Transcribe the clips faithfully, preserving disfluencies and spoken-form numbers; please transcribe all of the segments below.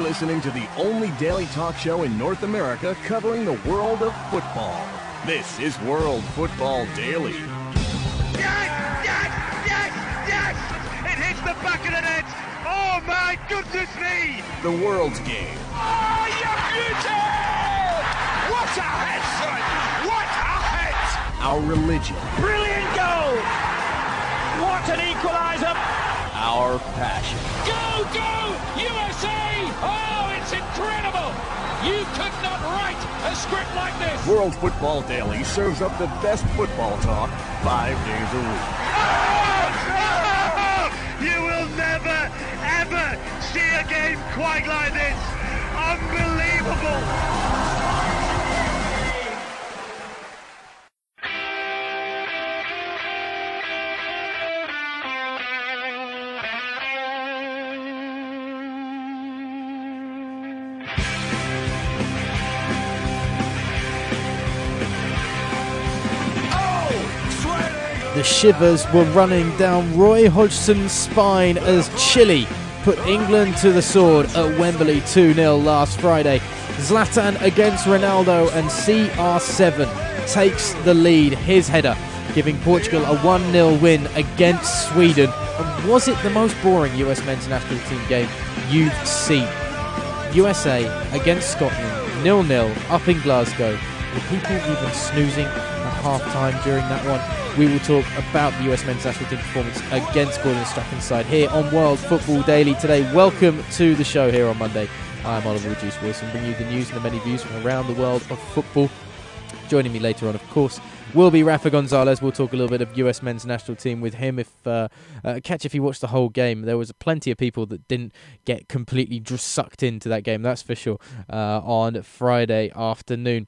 listening to the only daily talk show in North America covering the world of football. This is World Football Daily. Yes! Yes! Yes! Yes! It hits the back of the net! Oh my goodness me! The world's game. Oh, you beauty! What a head, son! What a head! Our religion. Brilliant goal! What an equaliser! Our passion. Go, go, U S A! Oh, it's incredible! You could not write a script like this! World Football Daily serves up the best football talk five days a week. Oh, oh, you will never, ever see a game quite like this! Unbelievable! The shivers were running down Roy Hodgson's spine as Chile put England to the sword at Wembley two nil last Friday. Zlatan against Ronaldo and C R seven takes the lead, his header, giving Portugal a one nil win against Sweden. And was it the most boring U S men's national team game you've seen? U S A against Scotland, nil nil up in Glasgow. Were people even snoozing at half-time during that one? We will talk about the U S men's national team performance against Gordon Strachan's side here on World Football Daily today. Welcome to the show here on Monday. I'm Oliver Reduce Wilson, bringing you the news and the many views from around the world of football. Joining me later on, of course, will be Rafa Gonzalez. We'll talk a little bit of U S men's national team with him. If uh, uh, catch if he watched the whole game. There was plenty of people that didn't get completely just sucked into that game, that's for sure, uh, on Friday afternoon,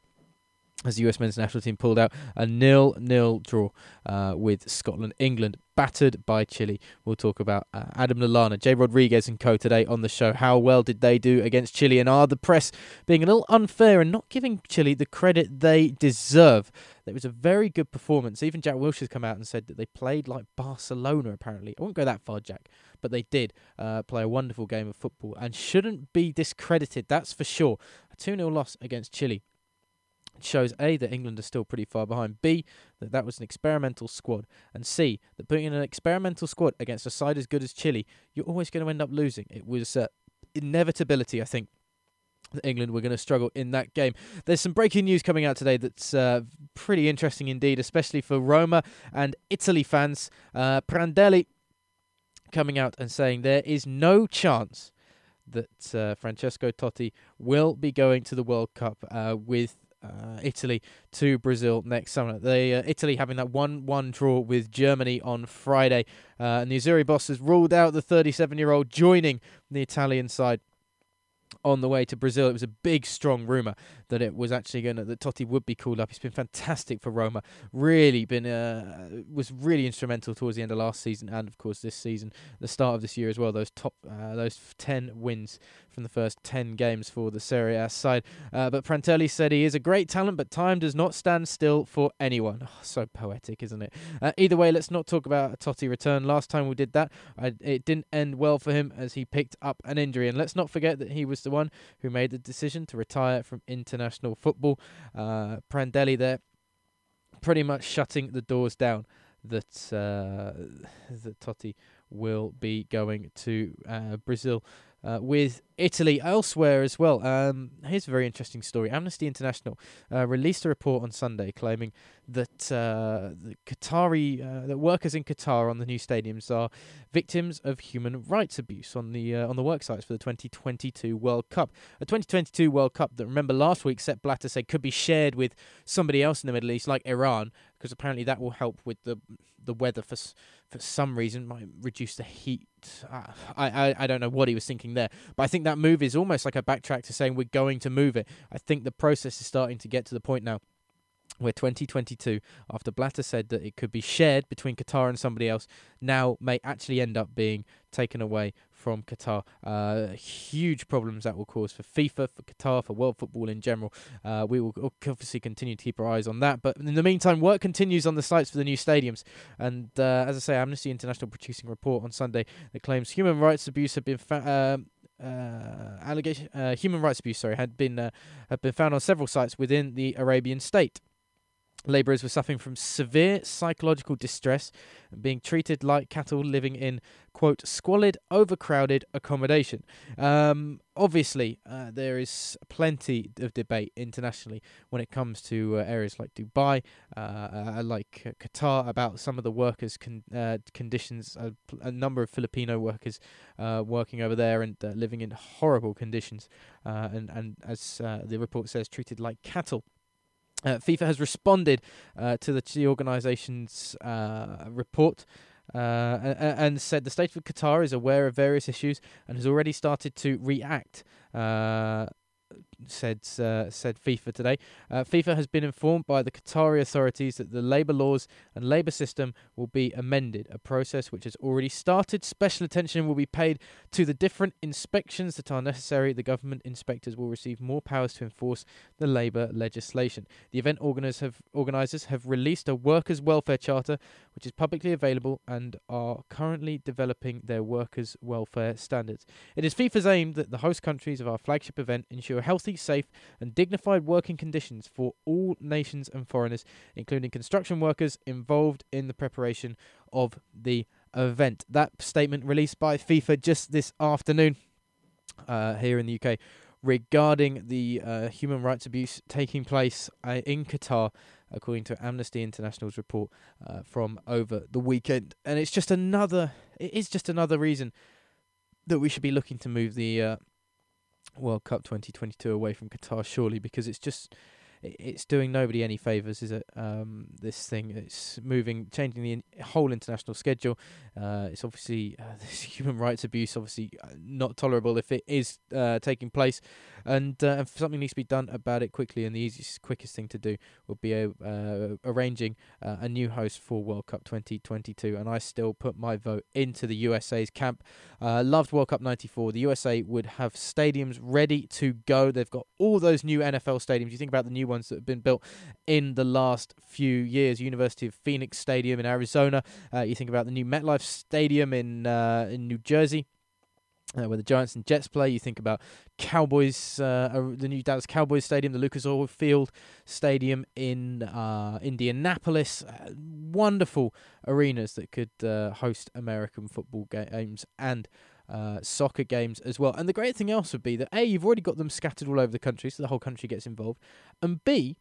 as the U S men's national team pulled out a nil nil draw uh, with Scotland. England battered by Chile. We'll talk about uh, Adam Lallana, Jay Rodriguez and co today on the show. How well did they do against Chile, and are the press being a little unfair and not giving Chile the credit they deserve? It was a very good performance. Even Jack Wilshere's come out and said that they played like Barcelona, apparently. I won't go that far, Jack, but they did uh, play a wonderful game of football and shouldn't be discredited, that's for sure. A two nil loss against Chile shows A, that England are still pretty far behind, B, that that was an experimental squad, and C, that putting in an experimental squad against a side as good as Chile, you're always going to end up losing. It was uh, inevitability, I think, that England were going to struggle in that game. There's some breaking news coming out today that's uh, pretty interesting indeed, especially for Roma and Italy fans. Uh, Prandelli coming out and saying there is no chance that uh, Francesco Totti will be going to the World Cup uh, with Uh, Italy to Brazil next summer. They, uh, Italy having that one one draw with Germany on Friday. Uh, and the Azzurri boss has ruled out the thirty-seven-year-old joining the Italian side on the way to Brazil. It was a big, strong rumour that it was actually going to, that Totti would be called up. He's been fantastic for Roma. Really been, uh, was really instrumental towards the end of last season and, of course, this season, the start of this year as well. Those top, uh, those ten wins from the first ten games for the Serie A side. Uh, but Prandelli said he is a great talent, but time does not stand still for anyone. Oh, so poetic, isn't it? Uh, either way, let's not talk about a Totti return. Last time we did that, I, it didn't end well for him as he picked up an injury. And let's not forget that he was the one who made the decision to retire from international football. Uh, Prandelli there pretty much shutting the doors down that uh, that Totti will be going to uh, Brazil uh, with Italy. Elsewhere as well, um, here's a very interesting story. Amnesty International uh, released a report on Sunday claiming that uh, the Qatari, uh, that workers in Qatar on the new stadiums are victims of human rights abuse on the uh, on the work sites for the twenty twenty-two World Cup. A twenty twenty-two World Cup that, remember, last week Sepp Blatter said could be shared with somebody else in the Middle East, like Iran, because apparently that will help with the the weather for for some reason, might reduce the heat. Uh, I, I I don't know what he was thinking there, but I think that move is almost like a backtrack to saying we're going to move it. I think the process is starting to get to the point now where twenty twenty-two, after Blatter said that it could be shared between Qatar and somebody else, now may actually end up being taken away from Qatar. Uh, huge problems that will cause for FIFA, for Qatar, for world football in general. Uh, we will obviously continue to keep our eyes on that. But in the meantime, work continues on the sites for the new stadiums. And uh, as I say, Amnesty International producing a report on Sunday that claims human rights abuse have been fa- uh, uh, allegation, uh, human rights abuse, sorry, had been uh, had been found on several sites within the Arabian state. Labourers were suffering from severe psychological distress and being treated like cattle living in, quote, squalid, overcrowded accommodation. Um, obviously, uh, there is plenty of debate internationally when it comes to uh, areas like Dubai, uh, uh, like uh, Qatar, about some of the workers' con- uh, conditions. Uh, a number of Filipino workers uh, working over there and uh, living in horrible conditions, uh, and, and as uh, the report says, treated like cattle. Uh, FIFA has responded uh, to the, the organisation's uh, report uh, and, and said the state of Qatar is aware of various issues and has already started to react. Uh, said uh, said FIFA today. Uh, FIFA has been informed by the Qatari authorities that the labour laws and labour system will be amended, a process which has already started. Special attention will be paid to the different inspections that are necessary. The government inspectors will receive more powers to enforce the labour legislation. The event organisers have, organisers have released a workers' welfare charter, which is publicly available, and are currently developing their workers' welfare standards. It is FIFA's aim that the host countries of our flagship event ensure healthy, safe and dignified working conditions for all nations and foreigners, including construction workers involved in the preparation of the event. That statement released by FIFA just this afternoon uh, here in the U K regarding the uh, human rights abuse taking place uh, in Qatar, according to Amnesty International's report uh, from over the weekend. And it's just another, it is just another reason that we should be looking to move the uh, World Cup twenty twenty-two away from Qatar, surely, because it's just, it's doing nobody any favours, is it? Um, this thing, it's moving, changing the in- whole international schedule. Uh, it's obviously, uh, this human rights abuse, obviously uh, not tolerable if it is uh, taking place, and uh, something needs to be done about it quickly. And the easiest, quickest thing to do would be uh, arranging uh, a new host for World Cup twenty twenty-two. And I still put my vote into the U S A's camp. Uh, loved World Cup ninety-four. The U S A would have stadiums ready to go. They've got all those new N F L stadiums. You think about the new ones that have been built in the last few years. University of Phoenix Stadium in Arizona. Uh, you think about the new MetLife Stadium in uh, in New Jersey, uh, where the Giants and Jets play. You think about Cowboys, uh, the new Dallas Cowboys Stadium, the Lucas Oil Field Stadium in uh, Indianapolis. Uh, wonderful arenas that could uh, host American football games and Uh, soccer games as well. And the great thing else would be that A, you've already got them scattered all over the country, so the whole country gets involved, and B,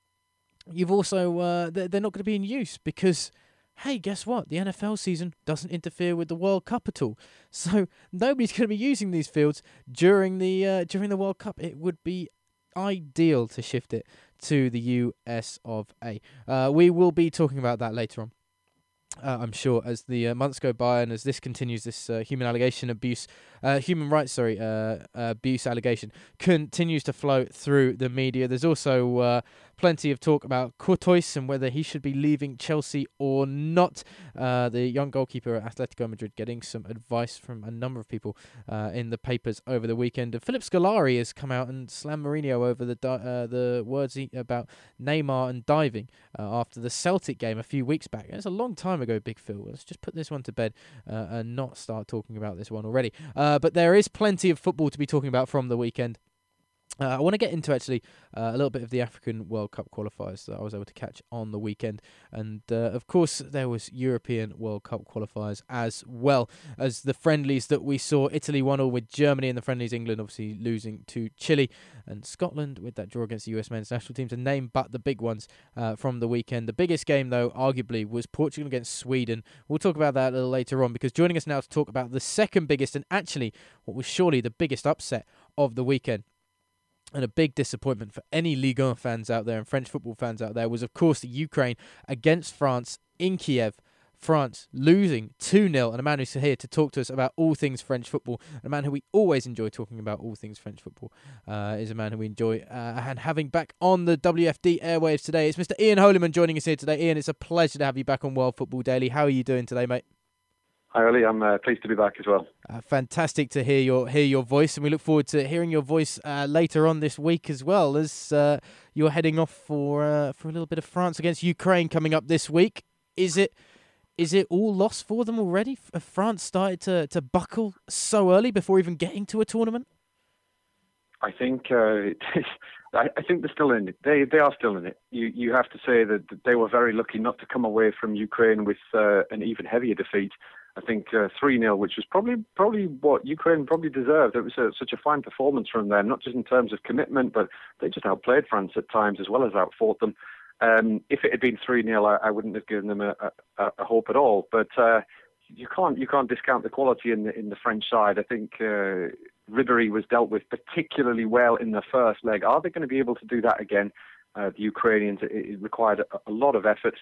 you've also uh, they're, they're not going to be in use because, hey, guess what? The N F L season doesn't interfere with the World Cup at all, so nobody's going to be using these fields during the uh, during the World Cup. It would be ideal to shift it to the U S of A. Uh, we will be talking about that later on. Uh, I'm sure, as the uh, months go by and as this continues, this uh, human allegation abuse, uh, human rights, sorry, uh, uh, abuse allegation continues to flow through the media. There's also uh, plenty of talk about Courtois and whether he should be leaving Chelsea or not. Uh, the young goalkeeper at Atletico Madrid getting some advice from a number of people uh, in the papers over the weekend. And Philip Scolari has come out and slammed Mourinho over the di- uh, the words he, about Neymar and diving uh, after the Celtic game a few weeks back. It's a long time ago, Big Phil. Let's just put this one to bed uh, and not start talking about this one already. Uh, but there is plenty of football to be talking about from the weekend. Uh, I want to get into actually uh, a little bit of the African World Cup qualifiers that I was able to catch on the weekend, and uh, of course there was European World Cup qualifiers as well as the friendlies that we saw. Italy one all with Germany in the friendlies, England obviously losing to Chile, and Scotland with that draw against the U S men's national team to name but the big ones uh, from the weekend. The biggest game though arguably was Portugal against Sweden. We'll talk about that a little later on, because joining us now to talk about the second biggest and actually what was surely the biggest upset of the weekend, and a big disappointment for any Ligue one fans out there and French football fans out there, was, of course, the Ukraine against France in Kiev. France losing two nil, and a man who's here to talk to us about all things French football, and a man who we always enjoy talking about all things French football, uh, is a man who we enjoy uh, and having back on the W F D airwaves today. It's Mister Ian Holyman joining us here today. Ian, it's a pleasure to have you back on World Football Daily. How are you doing today, mate? Hi, Ollie. I'm uh, pleased to be back as well. Uh, fantastic to hear your hear your voice, and we look forward to hearing your voice uh, later on this week as well, as uh, you're heading off for uh, for a little bit of France against Ukraine coming up this week. Is it Is it all lost for them already? Have France started to, to buckle so early before even getting to a tournament? I think uh, I, I think they're still in it. They they are still in it. You you have to say that they were very lucky not to come away from Ukraine with uh, an even heavier defeat. I think uh, three nil, which was probably probably what Ukraine probably deserved. It was a, such a fine performance from them, not just in terms of commitment, but they just outplayed France at times as well as outfought them. Um, if it had been three nil, I, I wouldn't have given them a, a, a hope at all. But uh, you can't you can't discount the quality in the in the French side. I think uh, Ribéry was dealt with particularly well in the first leg. Are they going to be able to do that again? Uh, the Ukrainians, it, it required a, a lot of effort.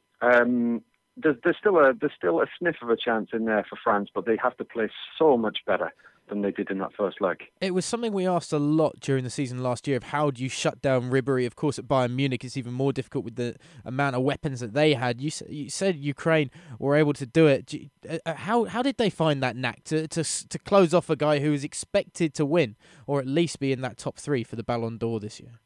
Um, there's, there's still a there's still a sniff of a chance in there for France, but they have to play so much better than they did in that first leg. It was something we asked a lot during the season last year of how do you shut down Ribéry. Of course, at Bayern Munich, it's even more difficult with the amount of weapons that they had. You, you said Ukraine were able to do it. Do you, uh, how how did they find that knack to, to to close off a guy who is expected to win, or at least be in that top three for the Ballon d'Or this year?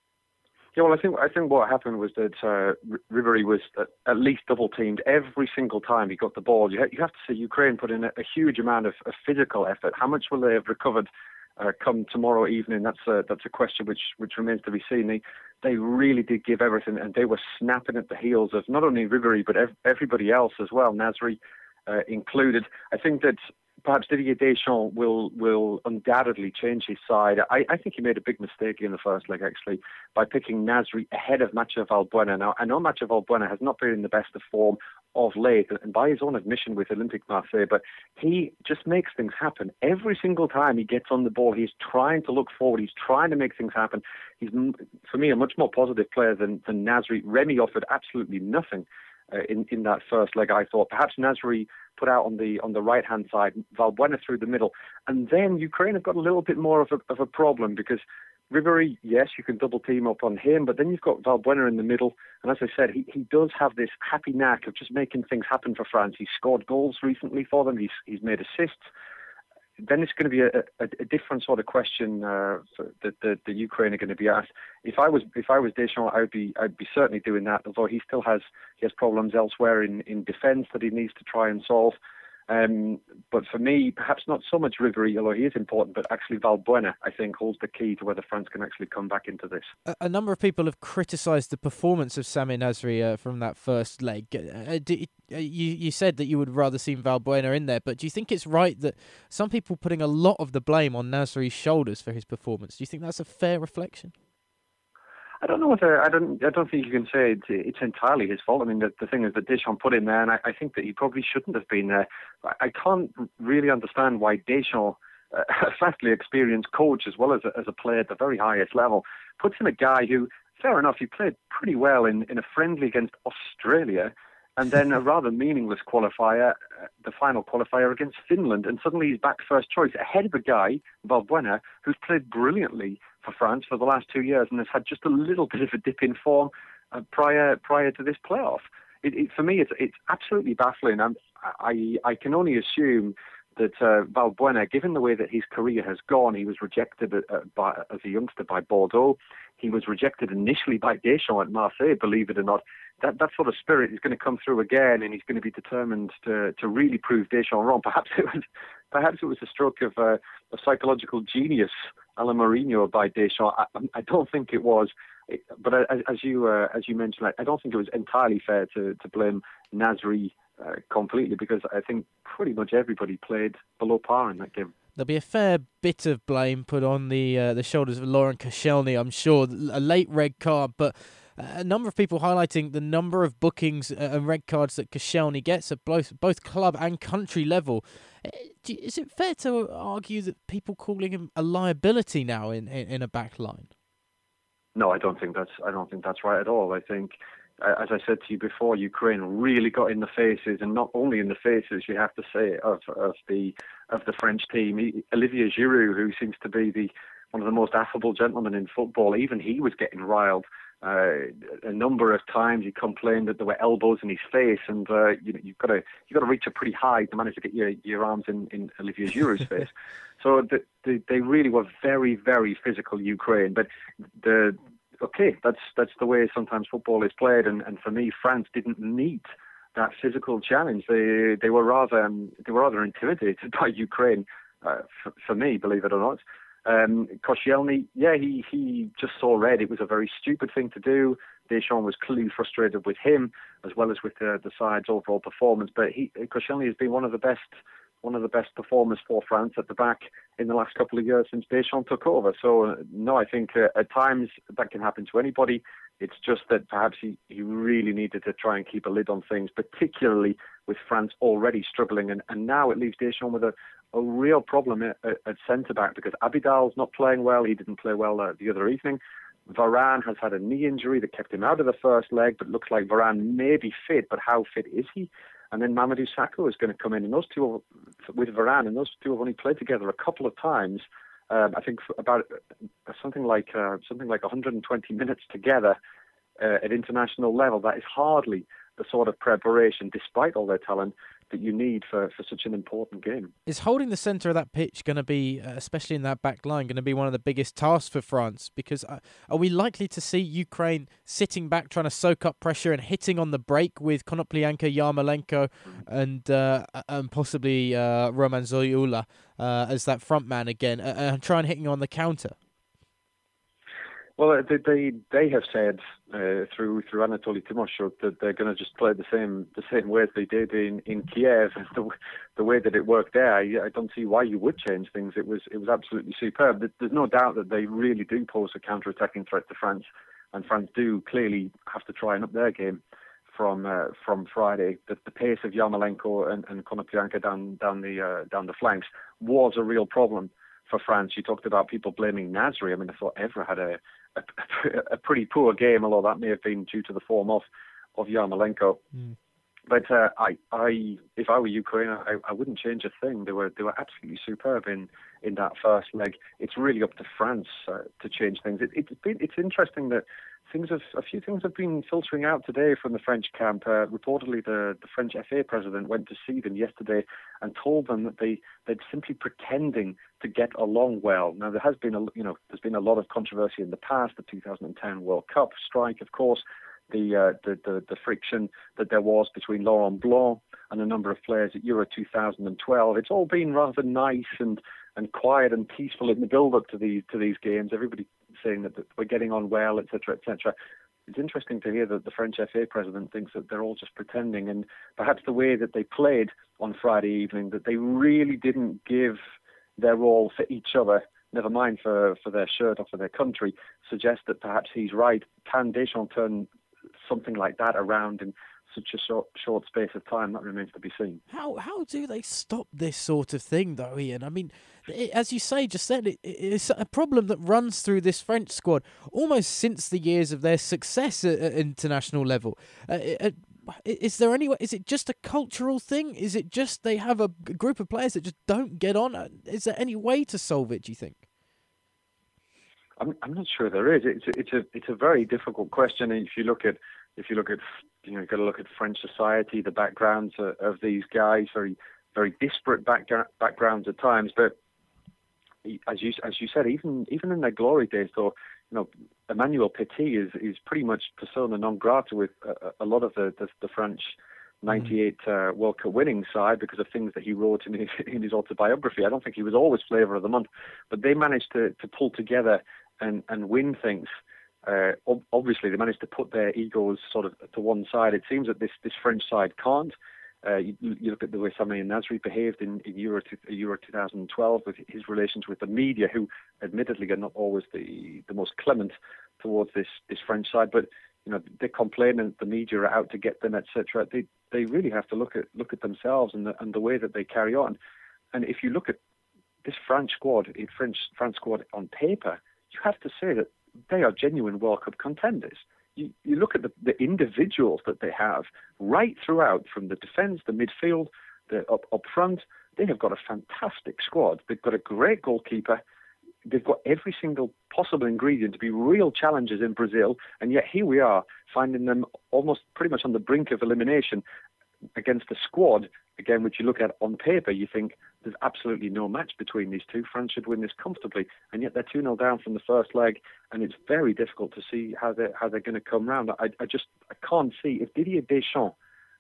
Yeah, well, I think I think what happened was that uh, Ribéry was at, at least double teamed every single time he got the ball. You, ha- you have to say Ukraine put in a, a huge amount of, of physical effort. How much will they have recovered uh, come tomorrow evening? That's a, that's a question which which remains to be seen. They they really did give everything, and they were snapping at the heels of not only Ribéry but ev- everybody else as well, Nasri uh, included. I think that perhaps Didier Deschamps will will undoubtedly change his side. I, I think he made a big mistake in the first leg, actually, by picking Nasri ahead of Mathieu Valbuena. Now, I know Mathieu Valbuena has not been in the best of form of late, and by his own admission with Olympique Marseille, but he just makes things happen. Every single time he gets on the ball, he's trying to look forward. He's trying to make things happen. He's, for me, a much more positive player than, than Nasri. Remy offered absolutely nothing Uh, in, in that first leg, I thought. Perhaps Nasri put out on the on the right-hand side, Valbuena through the middle. And then Ukraine have got a little bit more of a, of a problem because Ribéry, yes, you can double team up on him, but then you've got Valbuena in the middle. And as I said, he, he does have this happy knack of just making things happen for France. He's scored goals recently for them. He's, he's made assists. Then it's going to be a, a, a different sort of question uh, that the, the Ukraine are going to be asked. If I was if I was Deschamps, I would be I'd be certainly doing that. Although he still has he has problems elsewhere in, in defence that he needs to try and solve. Um, but for me, perhaps not so much Ribéry, although he is important, but actually Valbuena, I think, holds the key to whether France can actually come back into this. A, a number of people have criticised the performance of Samir Nasri uh, from that first leg. Uh, do, uh, you, you said that you would rather see Valbuena in there, but do you think it's right that some people putting a lot of the blame on Nasri's shoulders for his performance? Do you think that's a fair reflection? I don't know whether I don't. I don't think you can say it's, it's entirely his fault. I mean, the, the thing is that Deschamps put him there, and I, I think that he probably shouldn't have been there. I, I can't really understand why Deschamps, uh, a vastly experienced coach as well as a, as a player at the very highest level, puts in a guy who, fair enough, he played pretty well in, in a friendly against Australia, and then a rather meaningless qualifier, uh, the final qualifier against Finland, and suddenly he's back first choice ahead of a guy, Valbuena, who's played brilliantly for France for the last two years and has had just a little bit of a dip in form uh, prior prior to this playoff. It, it, for me, it's it's absolutely baffling. I'm, I I can only assume that uh, Valbuena, given the way that his career has gone, he was rejected uh, by, as a youngster by Bordeaux. He was rejected initially by Deschamps at Marseille, believe it or not. That that sort of spirit is going to come through again, and he's going to be determined to to really prove Deschamps wrong. Perhaps it was perhaps it was a stroke of uh, a psychological genius, a la Mourinho, by Deschamps. I, I don't think it was, but as, as you uh, as you mentioned, I, I don't think it was entirely fair to to blame Nasri uh, completely, because I think pretty much everybody played below par in that game. There'll be a fair bit of blame put on the uh, the shoulders of Laurent Koscielny, I'm sure. A late red card, but a number of people highlighting the number of bookings and red cards that Koscielny gets at both both club and country level. Is it fair to argue that people calling him a liability now in, in, in a back line? No, I don't think that's I don't think that's right at all. I think, as I said to you before, Ukraine really got in the faces, and not only in the faces, you have to say, of of the of the French team. He, Olivier Giroud, who seems to be the one of the most affable gentlemen in football, even he was getting riled. Uh, a number of times he complained that there were elbows in his face, and uh, you know, you've got to you've got to reach a pretty high to manage to get your your arms in, in Olivier Giroud's face. So the, the, they really were very very physical, Ukraine. But the okay, that's that's the way sometimes football is played, and, and for me, France didn't need that physical challenge. They they were rather um, they were rather intimidated by Ukraine. Uh, for, for me, believe it or not. Um, Koscielny, yeah, he, he just saw red. It was a very stupid thing to do. Deschamps was clearly frustrated with him as well as with the, the side's overall performance. But he, Koscielny has been one of the best one of the best performers for France at the back in the last couple of years since Deschamps took over. So, uh, no, I think uh, at times that can happen to anybody. It's just that perhaps he, he really needed to try and keep a lid on things, particularly with France already struggling. And, and now it leaves Deschamps with a, a real problem at, at, at centre-back because Abidal's not playing well. He didn't play well uh, the other evening. Varane has had a knee injury that kept him out of the first leg, but looks like Varane may be fit, but how fit is he? And then Mamadou Sakho is going to come in, and those two, with Varane, and those two have only played together a couple of times. Um, I think about uh, something like uh, something like one hundred twenty minutes together uh, at international level. That is hardly the sort of preparation, despite all their talent, that you need for, for such an important game. Is holding the centre of that pitch going to be, uh, especially in that back line, going to be one of the biggest tasks for France? Because uh, are we likely to see Ukraine sitting back, trying to soak up pressure and hitting on the break with Konoplyanka, Yarmolenko, and uh, and possibly uh, Roman Zoyula uh, as that front man again, uh, and try and hitting on the counter? Well, they they, they have said uh, through through Anatoly Timoshuk that they're going to just play the same the same way as they did in, in Kiev. The, the way that it worked there, I, I don't see why you would change things. It was it was absolutely superb. There's no doubt that they really do pose a counter-attacking threat to France, and France do clearly have to try and up their game from uh, from Friday. The, the pace of Yarmolenko and, and Konoplyanka down down the uh, down the flanks was a real problem for France. You talked about people blaming Nasri. I mean, I thought Evra had a A, a pretty poor game, although that may have been due to the form of of Yarmolenko. Mm. But uh, I, I, if I were Ukraine, I, I wouldn't change a thing. They were they were absolutely superb in, in that first leg. It's really up to France uh, to change things. It, it's been, it's interesting that things have a few things have been filtering out today from the French camp. Uh, reportedly, the, the French F A president went to see them yesterday and told them that they they're simply pretending to get along well. Now there has been a you know there's been a lot of controversy in the past. The two thousand ten World Cup strike, of course, the uh, the, the the friction that there was between Laurent Blanc and a number of players at Euro two thousand twelve. It's all been rather nice and and quiet and peaceful in the build-up to these to these games. Everybody saying that, that we're getting on well, et cetera, et cetera. It's interesting to hear that the French F A president thinks that they're all just pretending, and perhaps the way that they played on Friday evening, that they really didn't give their all for each other, never mind for, for their shirt or for their country, suggests that perhaps he's right. Can Deschamps turn something like that around in such a short short space of time? That remains to be seen. How how do they stop this sort of thing, though, Ian? I mean, it, as you say, just said, it, it's a problem that runs through this French squad almost since the years of their success at, at international level. Uh, it, is there any way? Is it just a cultural thing? Is it just they have a group of players that just don't get on? Is there any way to solve it, do you think? I'm I'm not sure there is. It's a, it's a it's a very difficult question. And if you look at if you look at you know you've got to look at French society, the backgrounds of, of these guys, very very disparate back, backgrounds at times. But as you as you said, even even in their glory days, though, you know, Emmanuel Petit is is pretty much persona non grata with a, a lot of the the, the French ninety-eight uh, World Cup winning side because of things that he wrote in his, in his autobiography. I don't think he was always flavour of the month, but they managed to to pull together and and win things. Uh, ob- obviously, they managed to put their egos sort of to one side. It seems that this this French side can't. Uh, you, you look at the way Samir Nasri behaved in, in Euro, to, Euro twenty twelve with his relations with the media, who admittedly are not always the, the most clement towards this, this French side. But you know, they complain that the media are out to get them, et cetera. They they really have to look at look at themselves and the, and the way that they carry on. And if you look at this French squad, French France squad on paper, you have to say that they are genuine World Cup contenders. You, you look at the, the individuals that they have right throughout, from the defence, the midfield, the up, up front. They have got a fantastic squad. They've got a great goalkeeper. They've got every single possible ingredient to be real challengers in Brazil. And yet here we are, finding them almost pretty much on the brink of elimination against a squad, again, which you look at on paper, you think there's absolutely no match between these two. France should win this comfortably, and yet they're two nil down from the first leg, and it's very difficult to see how they're, how they're going to come round. I, I just I can't see, if Didier Deschamps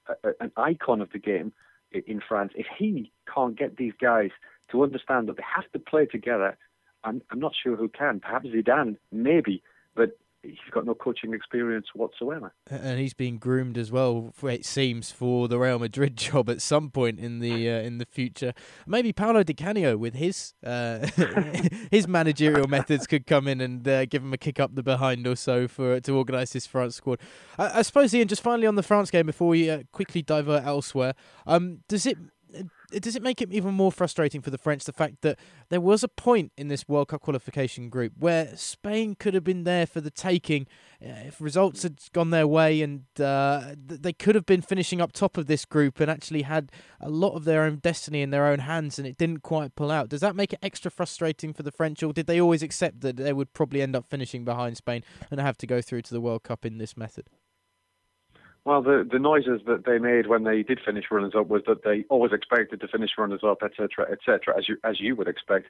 a, a, an icon of the game in France, if he can't get these guys to understand that they have to play together, I'm, I'm not sure who can. Perhaps Zidane, maybe, but he's got no coaching experience whatsoever. And he's been groomed as well, it seems, for the Real Madrid job at some point in the uh, in the future. Maybe Paolo Di Canio, with his uh, his managerial methods, could come in and uh, give him a kick up the behind or so for to organise this France squad. I, I suppose, Ian, just finally on the France game before we uh, quickly divert elsewhere, um, does it... Does it make it even more frustrating for the French, the fact that there was a point in this World Cup qualification group where Spain could have been there for the taking if results had gone their way, and uh, they could have been finishing up top of this group and actually had a lot of their own destiny in their own hands, and it didn't quite pull out? Does that make it extra frustrating for the French, or did they always accept that they would probably end up finishing behind Spain and have to go through to the World Cup in this method? Well, the the noises that they made when they did finish runners-up was that they always expected to finish runners-up, et cetera, et cetera, as you as you would expect.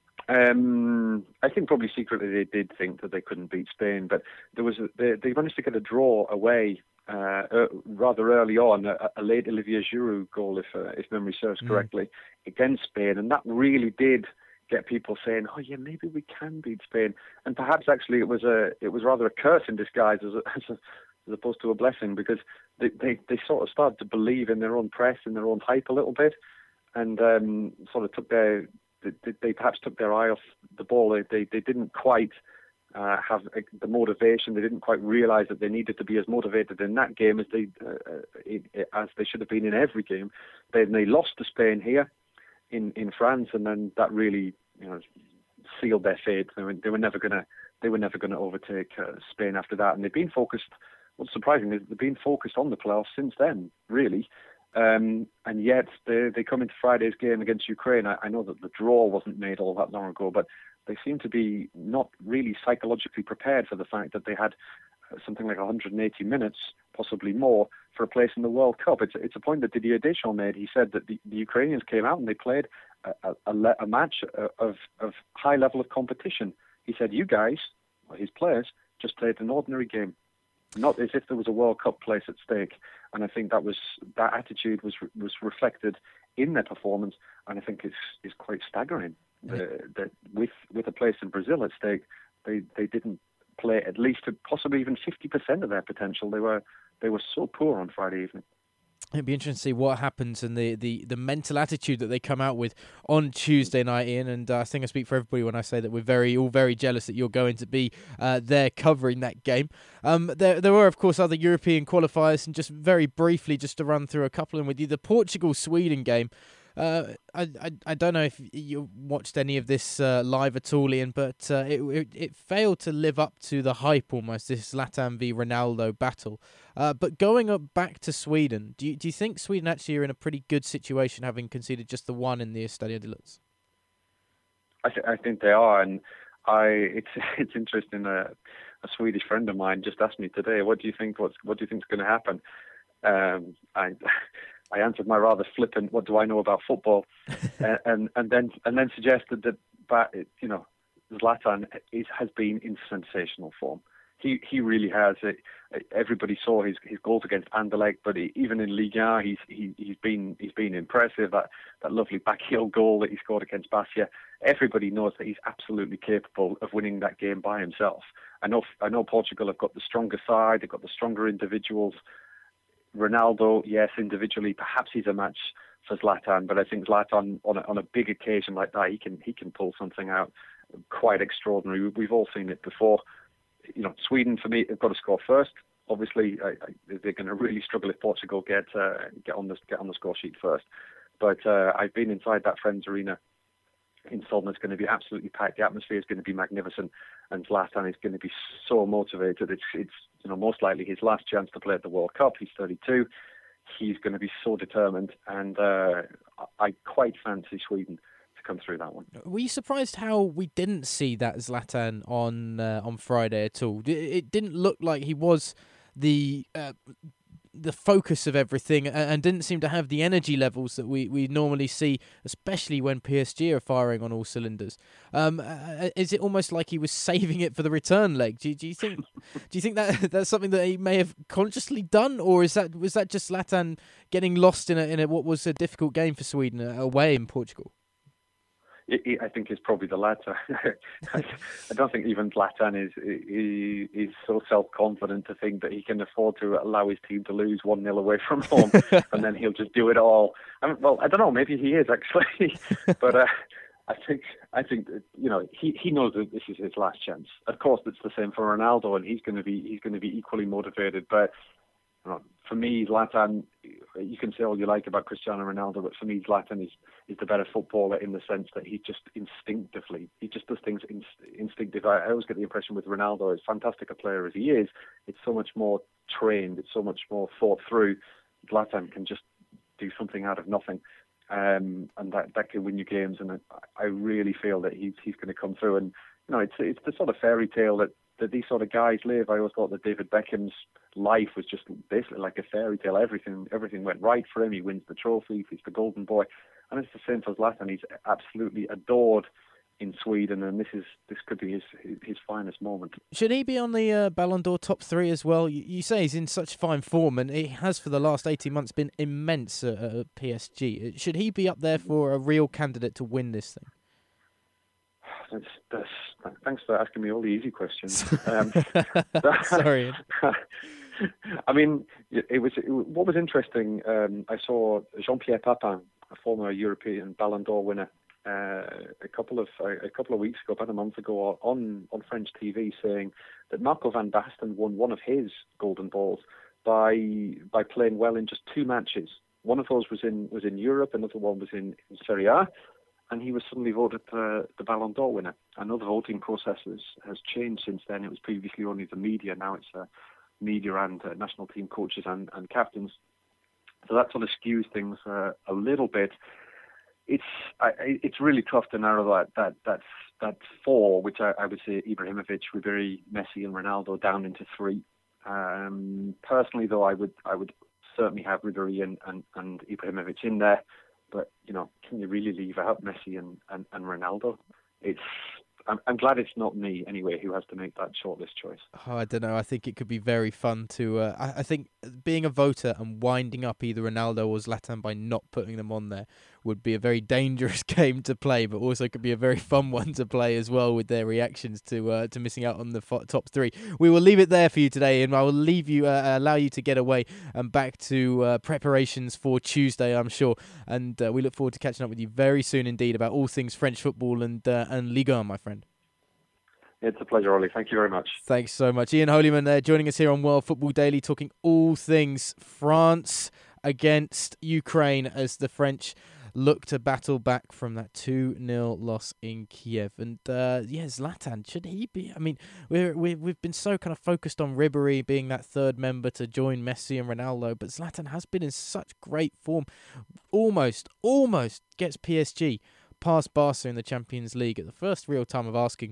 Um, I think probably secretly they did think that they couldn't beat Spain, but there was a, they, they managed to get a draw away uh, uh, rather early on, a, a late Olivier Giroud goal, if uh, if memory serves mm. correctly, against Spain, and that really did get people saying, "Oh yeah, maybe we can beat Spain." And perhaps actually it was a it was rather a curse in disguise as a, as a as opposed to a blessing, because they, they, they sort of started to believe in their own press and their own hype a little bit, and um, sort of took their they, they perhaps took their eye off the ball. They they, they didn't quite uh, have the motivation. They didn't quite realise that they needed to be as motivated in that game as they uh, it, as they should have been in every game. Then they lost to Spain here in, in France, and then that really, you know, sealed their fate. They were, they were never gonna they were never gonna overtake uh, Spain after that, and they've been focused. What's surprising is they've been focused on the playoffs since then, really. Um, and yet they they come into Friday's game against Ukraine. I, I know that the draw wasn't made all that long ago, but they seem to be not really psychologically prepared for the fact that they had something like one hundred eighty minutes, possibly more, for a place in the World Cup. It's it's a point that Didier Deschamps made. He said that the, the Ukrainians came out and they played a, a, a match of, of high level of competition. He said, you guys, or his players, just played an ordinary game. Not as if there was a World Cup place at stake, and I think that was that attitude was was reflected in their performance, and I think it's is quite staggering that the, with with a place in Brazil at stake, they they didn't play at least to possibly even fifty percent of their potential. They were they were so poor on Friday evening. It'd be interesting to see what happens and the, the, the mental attitude that they come out with on Tuesday night, Ian. And uh, I think I speak for everybody when I say that we're very all very jealous that you're going to be uh, there covering that game. Um, there there were, of course, other European qualifiers, and just very briefly, just to run through a couple of them with you. The Portugal-Sweden game. Uh, I, I I don't know if you watched any of this uh, live at all, Ian, but uh, it, it it failed to live up to the hype almost, this Zlatan v Ronaldo battle. Uh, but going up back to Sweden, do you do you think Sweden actually are in a pretty good situation, having conceded just the one in the Estadio de Luz? I th- I think they are, and I it's it's interesting. Uh, a Swedish friend of mine just asked me today, "What do you think? What's what do you think is going to happen?" Um, I. I answered my rather flippant, "What do I know about football?" uh, and and then and then suggested that, but you know, Zlatan is, has been in sensational form. He he really has. It, everybody saw his, his goals against Anderlecht, but he, even in Ligue one, he's he, he's been he's been impressive. That that lovely backheel goal that he scored against Bastia. Everybody knows that he's absolutely capable of winning that game by himself. I know I know Portugal have got the stronger side. They've got the stronger individuals. Ronaldo, yes, individually, perhaps he's a match for Zlatan, but I think Zlatan on a, on a big occasion like that, he can he can pull something out quite extraordinary. We've all seen it before. You know, Sweden, for me, have got to score first. Obviously, I, I, they're going to really struggle if Portugal get uh, get on the get on the score sheet first. But uh, I've been inside that Friends Arena in Solna. It's going to be absolutely packed. The atmosphere is going to be magnificent, and Zlatan is going to be so motivated. It's it's you know most likely his last chance to play at the World Cup. He's thirty-two. He's going to be so determined, and uh, I quite fancy Sweden to come through that one. Were you surprised how we didn't see that Zlatan on uh, on Friday at all? It didn't look like he was the uh, the focus of everything, and, and didn't seem to have the energy levels that we, we normally see, especially when P S G are firing on all cylinders. Um, uh, is it almost like he was saving it for the return leg? Do, do you think do you think that that's something that he may have consciously done, or is that was that just Zlatan getting lost in a, in a, what was a difficult game for Sweden away in Portugal? I think it's probably the latter. I don't think even Zlatan is he, he's so self-confident to think that he can afford to allow his team to lose one nil away from home, and then he'll just do it all. I mean, well, I don't know. Maybe he is actually, but uh, I think I think that, you know he, he knows that this is his last chance. Of course, it's the same for Ronaldo, and he's going to be he's going to be equally motivated. But you know, for me, Zlatan, you can say all you like about Cristiano Ronaldo, but for me, Zlatan is, is the better footballer in the sense that he just instinctively, he just does things inst- instinctive. I, I always get the impression with Ronaldo, as fantastic a player as he is, it's so much more trained, it's so much more thought through. Zlatan can just do something out of nothing, um, and that, that can win you games. And I, I really feel that he's he's going to come through. And you know, it's it's the sort of fairy tale that, that these sort of guys live. I always thought that David Beckham's life was just basically like a fairy tale. Everything everything went right for him. He wins the trophy. He's the golden boy. And it's the same for Zlatan. He's absolutely adored in Sweden, and this is this could be his his finest moment. Should he be on the uh, Ballon d'Or top three as well? You, you say he's in such fine form, and he has for the last eighteen months been immense at, at P S G. Should he be up there for a real candidate to win this thing? That's, that's, thanks for asking me all the easy questions. Um, Sorry. I mean, it was it, what was interesting. Um, I saw Jean-Pierre Papin, a former European Ballon d'Or winner, uh, a couple of uh, a couple of weeks ago, about a month ago, on on French T V, saying that Marco van Basten won one of his Golden Balls by by playing well in just two matches. One of those was in was in Europe, another one was in, in Serie A. And he was suddenly voted uh, the Ballon d'Or winner. I know the voting process has, has changed since then. It was previously only the media. Now it's uh, media and uh, national team coaches and, and captains. So that sort of skews things uh, a little bit. It's I, it's really tough to narrow that that that, that four, which I, I would say Ibrahimovic, Ribéry, Messi, and Ronaldo, down into three. Um, personally, though, I would I would certainly have Ribéry and, and, and Ibrahimovic in there. But, you know, can you really leave out Messi and, and, and Ronaldo? It's I'm, I'm glad it's not me, anyway, who has to make that shortlist choice. Oh, I don't know. I think it could be very fun to... Uh, I, I think being a voter and winding up either Ronaldo or Zlatan by not putting them on there would be a very dangerous game to play, but also could be a very fun one to play as well with their reactions to uh, to missing out on the f- top three. We will leave it there for you today, and I will leave you, uh, allow you to get away and back to uh, preparations for Tuesday, I'm sure. And uh, we look forward to catching up with you very soon indeed about all things French football and uh, and Ligue one, my friend. It's a pleasure, Ollie. Thank you very much. Thanks so much. Ian Holyman there, joining us here on World Football Daily, talking all things France against Ukraine as the French look to battle back from that two nil loss in Kiev. And uh, yeah, Zlatan, should he be? I mean, we're, we're, we've been so kind of focused on Ribéry being that third member to join Messi and Ronaldo, but Zlatan has been in such great form. Almost, almost gets P S G past Barca in the Champions League at the first real time of asking.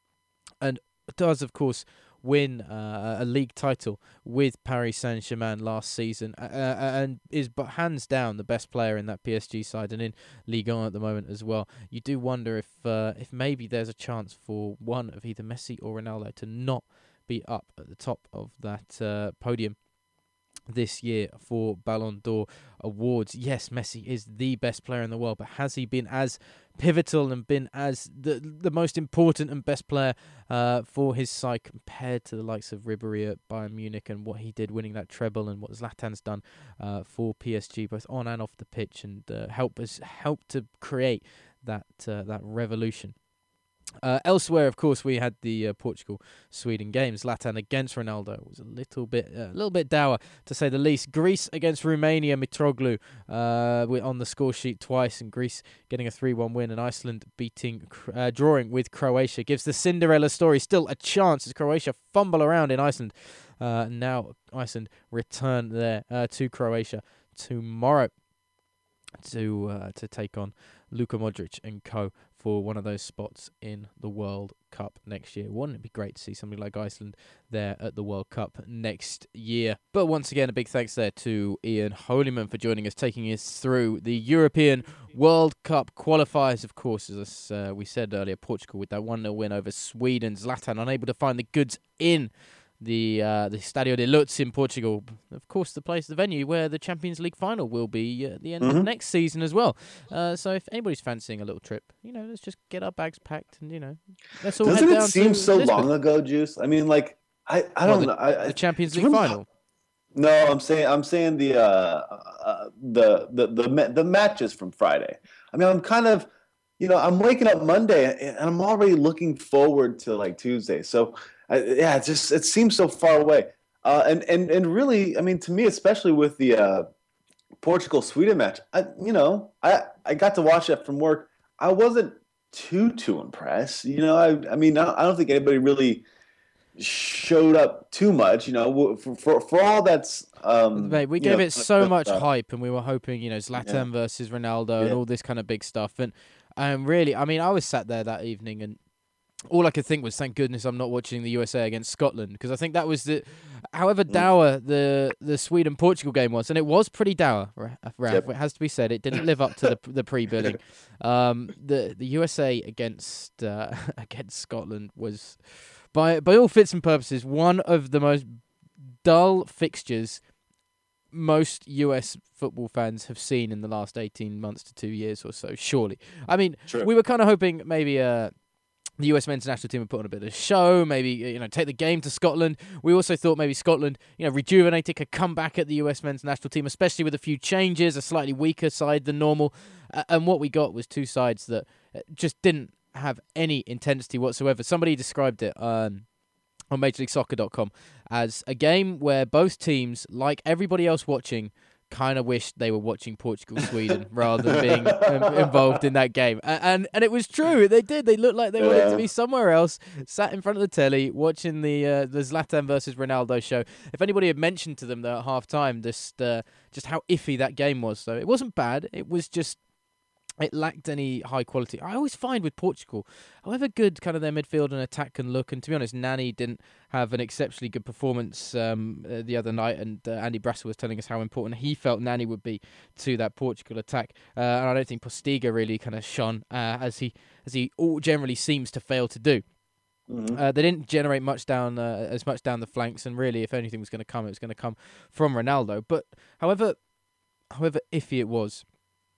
And does, of course, win uh, a league title with Paris Saint-Germain last season, uh, and is but hands down the best player in that P S G side and in Ligue one at the moment as well. You do wonder if uh, if maybe there's a chance for one of either Messi or Ronaldo to not be up at the top of that uh, podium this year for Ballon d'Or awards. Yes, Messi is the best player in the world, but has he been as pivotal and been as the the most important and best player uh, for his side compared to the likes of Ribéry at Bayern Munich and what he did winning that treble, and what Zlatan's done uh, for P S G both on and off the pitch, and uh, help us help to create that uh, that revolution. Uh, elsewhere, of course, we had the uh, Portugal-Sweden game. Zlatan against Ronaldo it was a little bit, a uh, little bit dour to say the least. Greece against Romania, Mitroglou uh, we're on the score sheet twice, and Greece getting a three one win, and Iceland beating, uh, drawing with Croatia gives the Cinderella story still a chance as Croatia fumble around in Iceland. Uh, now Iceland return there uh, to Croatia tomorrow to uh, to take on Luka Modric and co for one of those spots in the World Cup next year. Wouldn't it be great to see somebody like Iceland there at the World Cup next year? But once again, a big thanks there to Ian Holyman for joining us, taking us through the European World Cup qualifiers. Of course, as uh, we said earlier, Portugal with that one nil win over Sweden. Zlatan unable to find the goods in the uh, the Stadio de Luz in Portugal, of course, the place, the venue where the Champions League final will be at the end mm-hmm. of next season as well. Uh, so if anybody's fancying a little trip, you know, let's just get our bags packed and, you know, let's all Doesn't head it down seem to so Lisbon. long ago, Juice? I mean, like, I, I don't well, the, know. I, the Champions League really, final. No, I'm saying I'm saying the uh, uh, the the the the matches from Friday. I mean, I'm kind of, you know, I'm waking up Monday and I'm already looking forward to like Tuesday. So. I, yeah, it just it seems so far away, uh, and and and really, I mean, to me, especially with the uh, Portugal Sweden match, I you know, I I got to watch it from work. I wasn't too too impressed, you know. I I mean, I don't think anybody really showed up too much, you know, for for, for all that's. Um, Mate, we gave know, it so much stuff. hype, and we were hoping, you know, Zlatan Yeah. versus Ronaldo Yeah. and all this kind of big stuff, and and really, I mean, I was sat there that evening and. All I could think was, thank goodness I'm not watching the U S A against Scotland, because I think that was the, however dour the the Sweden Portugal game was, and it was pretty dour. Raf, Yep. it has to be said, it didn't live up to the the pre-billing. Um, the the U S A against uh, against Scotland was, by by all fits and purposes, one of the most dull fixtures most U S football fans have seen in the last eighteen months to two years or so. Surely, I mean, True. we were kind of hoping maybe uh, the U S men's national team would put on a bit of a show, maybe, you know, take the game to Scotland. We also thought maybe Scotland, you know, rejuvenated, could come back at the U S men's national team, especially with a few changes, a slightly weaker side than normal. Uh, and what we got was two sides that just didn't have any intensity whatsoever. Somebody described it um, on Major League Soccer dot com as a game where both teams, like everybody else watching, kind of wished they were watching Portugal-Sweden rather than being um, involved in that game. And, and and it was true. They did. They looked like they wanted to be somewhere else, sat in front of the telly, watching the uh, the Zlatan versus Ronaldo show. If anybody had mentioned to them though, at half-time just, uh, just how iffy that game was, though, it wasn't bad. It was just... It lacked any high quality. I always find with Portugal, however good kind of their midfield and attack can look, and to be honest, Nani didn't have an exceptionally good performance um, uh, the other night, and uh, Andy Brassel was telling us how important he felt Nani would be to that Portugal attack. Uh, and I don't think Postiga really kind of shone uh, as he as he all generally seems to fail to do. Mm-hmm. Uh, they didn't generate much down uh, as much down the flanks, and really, if anything was going to come, it was going to come from Ronaldo. But however, however iffy it was.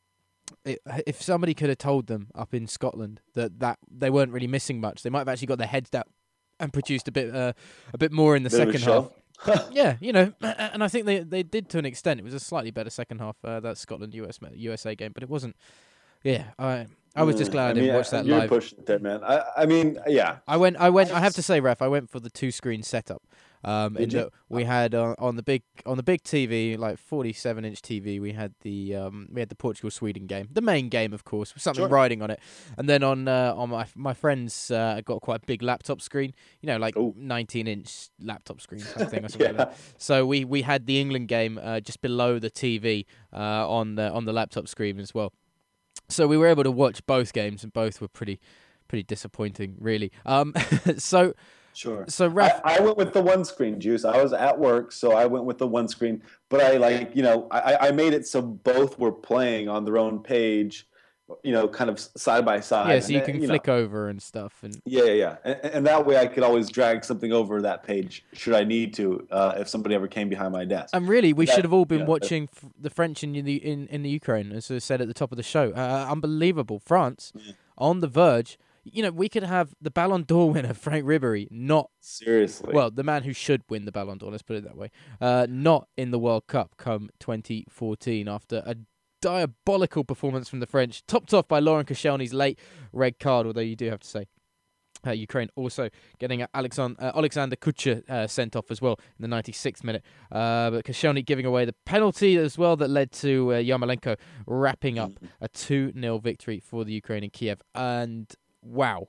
It, if somebody could have told them up in Scotland that, that they weren't really missing much, they might have actually got their heads down and produced a bit uh, a bit more in the Bit second half. Yeah, you know, and I think they they did to an extent. It was a slightly better second half, uh, that Scotland U S U S A game, but it wasn't. Yeah, I I was just glad I, I didn't mean, watch that you're live. pushing it there, man. I I mean, yeah. I went I went I have to say, Ref, I went for the two screen setup. Um, in Did you? that we had uh, on the big on the big T V, like forty-seven inch T V, we had the um, we had the Portugal Sweden game, the main game, of course, with something Sure. riding on it. And then on uh, on my my friends uh, got quite a big laptop screen, you know, like Ooh. nineteen inch laptop screen type thing or something Yeah. like that. So we, we had the England game uh, just below the T V uh, on the on the laptop screen as well. So we were able to watch both games, and both were pretty pretty disappointing, really. Um, so. Sure. So, Ref, I, I went with the one screen, Juice. I was at work, so I went with the one screen. But I like, you know, I, I made it so both were playing on their own page, you know, kind of side by side. yeah, so you And, can you flick know, over and stuff, and Yeah, yeah, yeah. And, and that way I could always drag something over that page should I need to, uh, if somebody ever came behind my desk. and really, we That- should have all been yeah, watching f- the French in the in, in the Ukraine, as I said at the top of the show. Uh, unbelievable, France Yeah. on the verge. You know, we could have the Ballon d'Or winner Frank Ribery not Seriously. well, the man who should win the Ballon d'Or. Let's put it that way. Uh, not in the World Cup come twenty fourteen after a diabolical performance from the French, topped off by Laurent Koscielny's late red card. Although you do have to say. Uh, Ukraine also getting Alexander, uh, Alexander Kucher uh, sent off as well in the ninety-sixth minute. Uh, but Koscielny giving away the penalty as well that led to uh, Yarmolenko wrapping up a two nil victory for the Ukraine in Kiev. And wow.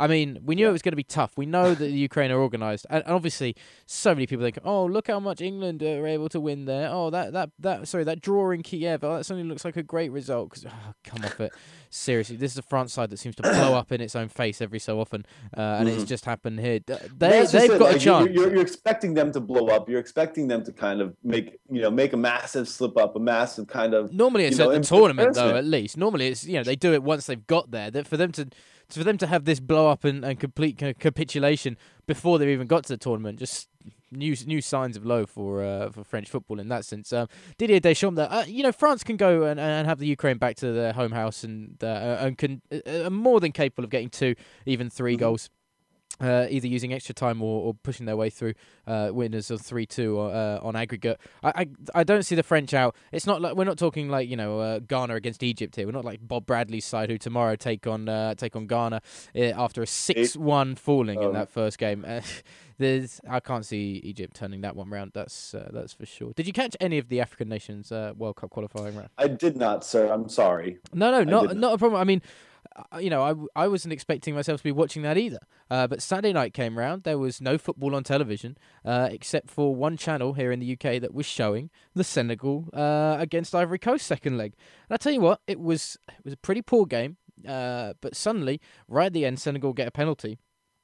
I mean, we knew Yeah. it was going to be tough. We know that the Ukraine are organised, and, and obviously, so many people think, "Oh, look how much England are able to win there. Oh, that that that sorry, that draw in Kiev. Oh, that suddenly looks like a great result." Because oh, come off it, seriously, this is a France side that seems to blow up in its own face every so often, uh, and Mhm. it's just happened here. They That's just they've it, got like, a chance. You're, you're, you're expecting them to blow up. You're expecting them to kind of make you know make a massive slip up, a massive kind of. Normally it's you know, at the tournament, though. embarrassment. At least normally it's you know they do it once they've got there. That for them to for them to have this blow up and, and complete ca- capitulation before they've even got to the tournament, just new new signs of low for uh, for French football in that sense. Um, Didier Deschamps, that uh, you know France can go and, and have the Ukraine back to their home house and uh, and can uh, are more than capable of getting two, even three Mhm. goals. Uh, either using extra time or, or pushing their way through, uh, winners of three two uh, on aggregate. I, I I don't see the French out. It's not like we're not talking like you know uh, Ghana against Egypt here. We're not like Bob Bradley's side who tomorrow take on uh, take on Ghana uh, after a six one falling in Oh. that first game. Uh, there's I can't see Egypt turning that one round. That's uh, that's for sure. Did you catch any of the African nations uh, World Cup qualifying round? I did not, sir. I'm sorry. No, no, not did not. not a problem. I mean, uh, you know, I, w- I wasn't expecting myself to be watching that either. Uh, but Saturday night came round. There was no football on television, uh, except for one channel here in the U K that was showing the Senegal uh, against Ivory Coast second leg. And I tell you what, it was it was a pretty poor game. Uh, but suddenly, right at the end, Senegal get a penalty.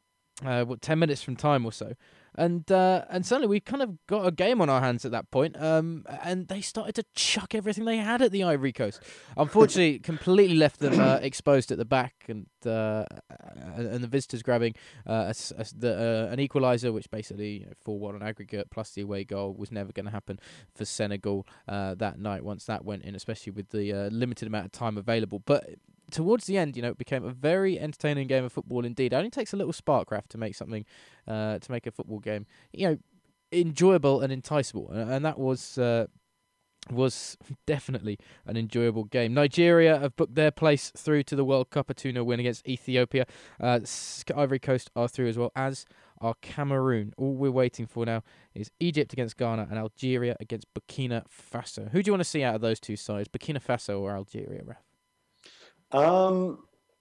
Uh, what ten minutes from time or so, and uh, and suddenly we kind of got a game on our hands at that point. Um, and they started to chuck everything they had at the Ivory Coast. Unfortunately, it completely left them uh, exposed at the back, and uh, and the visitors grabbing uh, a s- a s- the, uh, an equaliser, which basically four one on aggregate plus the away goal was never going to happen for Senegal uh, that night. Once that went in, especially with the uh, limited amount of time available, but. Towards the end, you know, it became a very entertaining game of football indeed. It only takes a little spark, Raf, to make something, uh, to make a football game, you know, enjoyable and enticable, and, and that was uh, was definitely an enjoyable game. Nigeria have booked their place through to the World Cup, a two nil win against Ethiopia. Uh, Ivory Coast are through as well, as are Cameroon. All we're waiting for now is Egypt against Ghana and Algeria against Burkina Faso. Who do you want to see out of those two sides, Burkina Faso or Algeria, Raf? Um,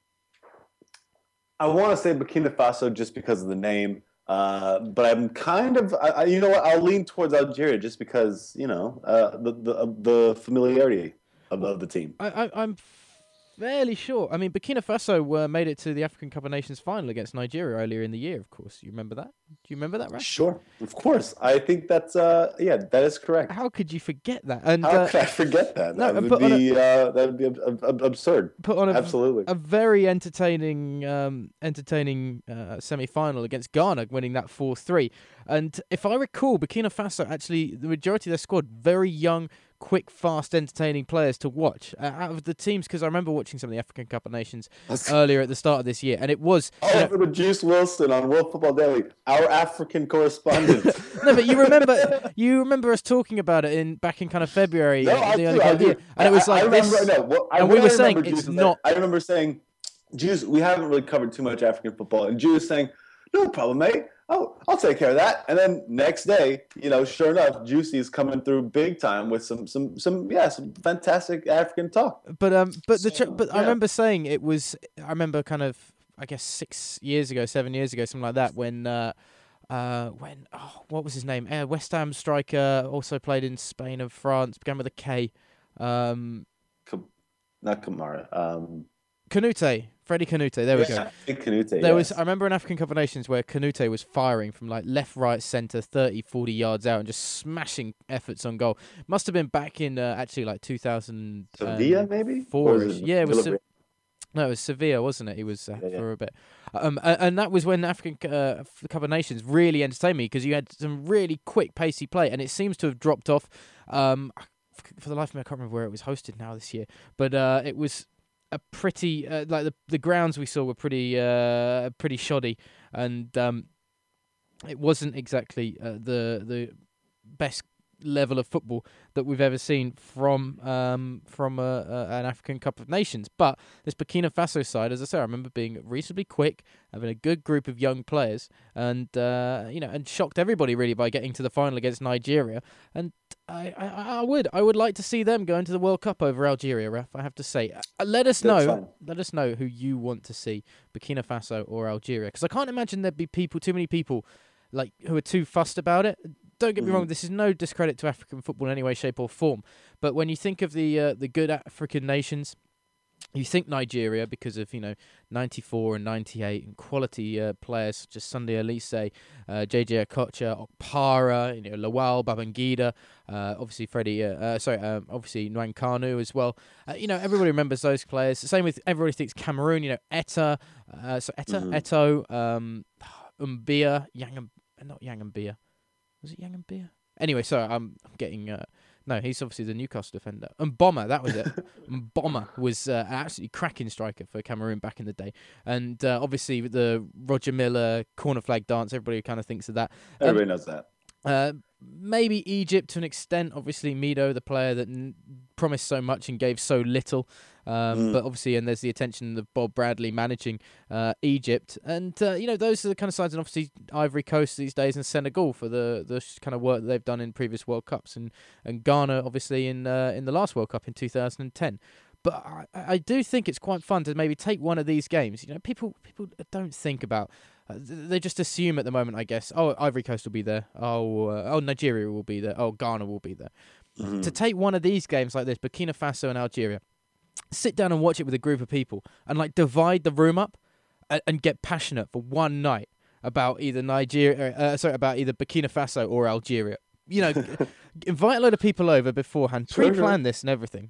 I want to say Burkina Faso just because of the name, uh, but I'm kind of, I, I, you know what? I'll lean towards Algeria just because you know uh, the the the familiarity of, of the team. I, I, I'm fairly sure. I mean, Burkina Faso uh, made it to the African Cup of Nations final against Nigeria earlier in the year, of course. You remember that? Do you remember that, Raf? Sure, of course. I think that's uh, yeah, that is correct. How could you forget that? And How uh, could I forget that? no, that would put on a- be uh, that would be ab- ab- ab- absurd. put on a, Absolutely. a very entertaining um, entertaining uh, semi-final against Ghana, winning that four three. And if I recall, Burkina Faso, actually, the majority of their squad, very young, quick, fast, entertaining players to watch. Uh, out of the teams, because I remember watching some of the African Cup of Nations earlier at the start of this year, and it was... you Oh, know- for the Juice Wilson on World Football Daily, our African correspondent. no, but you remember you remember us talking about it in back in kind of February. No, uh, I the do, early I part of the do. year. And it was I- like I remember, this, no, well, I- and what we I were saying remember, it's Juice, is not... that I remember saying, Juice, we haven't really covered too much African football. And Juice saying, no problem, mate. Oh, I'll take care of that. And then next day, you know, sure enough, Juicy's coming through big time with some, some, some, yeah, some fantastic African talk. But um, but the tr- but I yeah. remember saying it was. I remember kind of, I guess six years ago, seven years ago, something like that. When uh, uh, when oh, what was his name? Uh, West Ham striker, also played in Spain and France. Began with a K. Um, Kam- Not Kamara. Um, Canute, Freddie Canute. There we go. yeah, Big Canute, There yes. was, I remember in African Cup of Nations where Canute was firing from like left, right, centre, thirty, forty yards out and just smashing efforts on goal. Must have been back in uh, actually like two thousand Sevilla, maybe? Or four. was it Yeah, it was. Villarreal? No, it was Sevilla, wasn't it? He was uh, Yeah, yeah. for a bit, um, and, and that was when African uh, Cup of Nations really entertained me because you had some really quick, pacey play, and it seems to have dropped off. Um, for the life of me, I can't remember where it was hosted now this year, but uh, it was a pretty uh, like the the grounds we saw were pretty uh, pretty shoddy, and um, it wasn't exactly uh, the the best level of football that we've ever seen from um, from a, a, an African Cup of Nations. But this Burkina Faso side, as I say, I remember being reasonably quick, having a good group of young players, and uh, you know, and shocked everybody really by getting to the final against Nigeria. And I, I, I would, I would like to see them go into the World Cup over Algeria, Raf. I have to say, uh, let us That's know, fine. let us know who you want to see, Burkina Faso or Algeria, because I can't imagine there'd be people, too many people, like who are too fussed about it. Don't get me wrong, this is no discredit to African football in any way, shape or form. But when you think of the uh, the good African nations, you think Nigeria because of, you know, ninety-four and ninety-eight and quality uh, players such as Sunday Elise, uh, J J Okocha, Okpara, you know, Lawal, Babangida, uh, obviously Freddie, uh, uh, sorry, um, obviously Nwankanu as well. Uh, you know, everybody remembers those players. Same with, everybody thinks Cameroon, you know, Etta, uh, so Etta, mm-hmm. Eto, um, Umbia, Yang, not Yang Umbia. Was it Yang and Beer? Anyway, sorry, I'm, I'm getting... Uh, no, he's obviously the Newcastle defender. And Bomber, that was it. Bomber was uh, an absolutely cracking striker for Cameroon back in the day. And uh, obviously the Roger Miller corner flag dance, everybody kind of thinks of that. Um, everybody knows that. Uh, maybe Egypt to an extent. Obviously, Mido, the player that n- promised so much and gave so little. Um, mm. But obviously, and there's the attention of Bob Bradley managing uh, Egypt. And, uh, you know, those are the kind of sides, and obviously Ivory Coast these days and Senegal for the, the kind of work that they've done in previous World Cups. And, and Ghana, obviously, in uh, in the last World Cup in two thousand ten. But I, I do think it's quite fun to maybe take one of these games. You know, people people don't think about... Uh, they just assume at the moment, I guess, oh, Ivory Coast will be there. Oh, uh, oh, Nigeria will be there. Oh, Ghana will be there. Mm-hmm. To take one of these games like this, Burkina Faso and Algeria, sit down and watch it with a group of people and like divide the room up and, and get passionate for one night about either Nigeria, uh, sorry, about either Burkina Faso or Algeria. You know, invite a load of people over beforehand, sure, pre-plan sure. this and everything,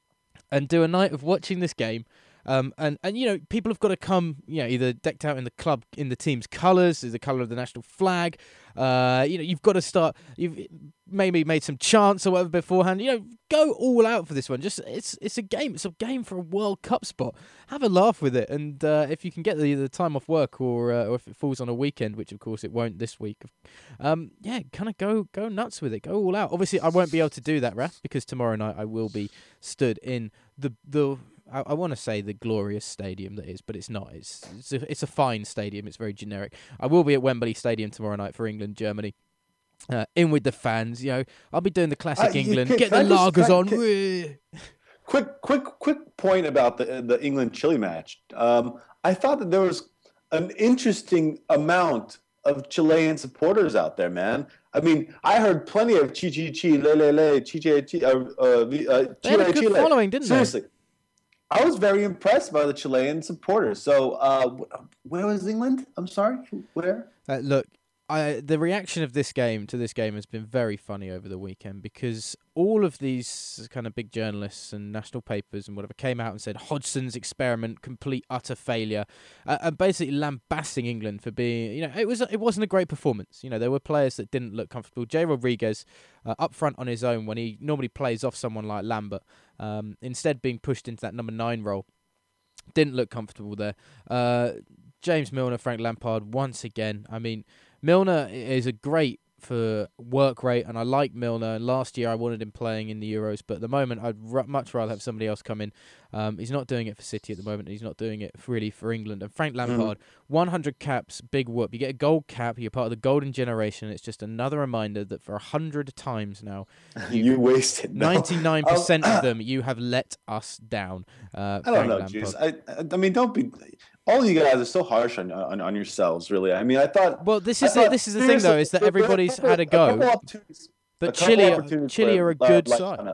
and do a night of watching this game. Um, and, and, you know, people have got to come, you know, either decked out in the club, in the team's colours, is the colour of the national flag. Uh, you know, you've got to start, you've maybe made some chants or whatever beforehand. You know, go all out for this one. Just, it's it's a game. It's a game for a World Cup spot. Have a laugh with it. And uh, if you can get the, the time off work or uh, or if it falls on a weekend, which of course it won't this week, um, yeah, kind of go go nuts with it. Go all out. Obviously, I won't be able to do that, Raf, because tomorrow night I will be stood in the the... I, I want to say the glorious stadium that is, but it's not. It's it's a, it's a fine stadium. It's very generic. I will be at Wembley Stadium tomorrow night for England, Germany. Uh, in with the fans, you know. I'll be doing the classic uh, England. Can, get can the just, lagers can, on. Can, quick, quick, quick point about the the England-Chile match. Um, I thought that there was an interesting amount of Chilean supporters out there, man. I mean, I heard plenty of chi chi chi le le le chi chi chi. Uh, uh, they had a good Chile. following, didn't Seriously. they? I was very impressed by the Chilean supporters. So, uh, where was England? I'm sorry, where? Uh, look, I, the reaction of this game to this game has been very funny over the weekend because all of these kind of big journalists and national papers and whatever came out and said Hodgson's experiment, complete utter failure, uh, and basically lambasting England for being, you know, it was it wasn't a great performance. You know, there were players that didn't look comfortable. Jay Rodriguez, uh, up front on his own when he normally plays off someone like Lambert, um, instead being pushed into that number nine role, didn't look comfortable there. Uh, James Milner, Frank Lampard, once again, I mean, Milner is a great for work rate, and I like Milner. Last year I wanted him playing in the Euros, but at the moment I'd r- much rather have somebody else come in. Um, he's not doing it for City at the moment. He's not doing it really for England. And Frank Lampard, mm. one hundred caps, big whoop. You get a gold cap. You're part of the golden generation. It's just another reminder that for one hundred times now, you, you wasted ninety-nine percent of them you have let us down. Uh, I don't know, jeez. I, I mean, don't be... All you guys are so harsh on, on on yourselves, really. I mean, I thought. Well, this is the, this is the thing, though, is that everybody's had a go. But Chile, Chile are a good side.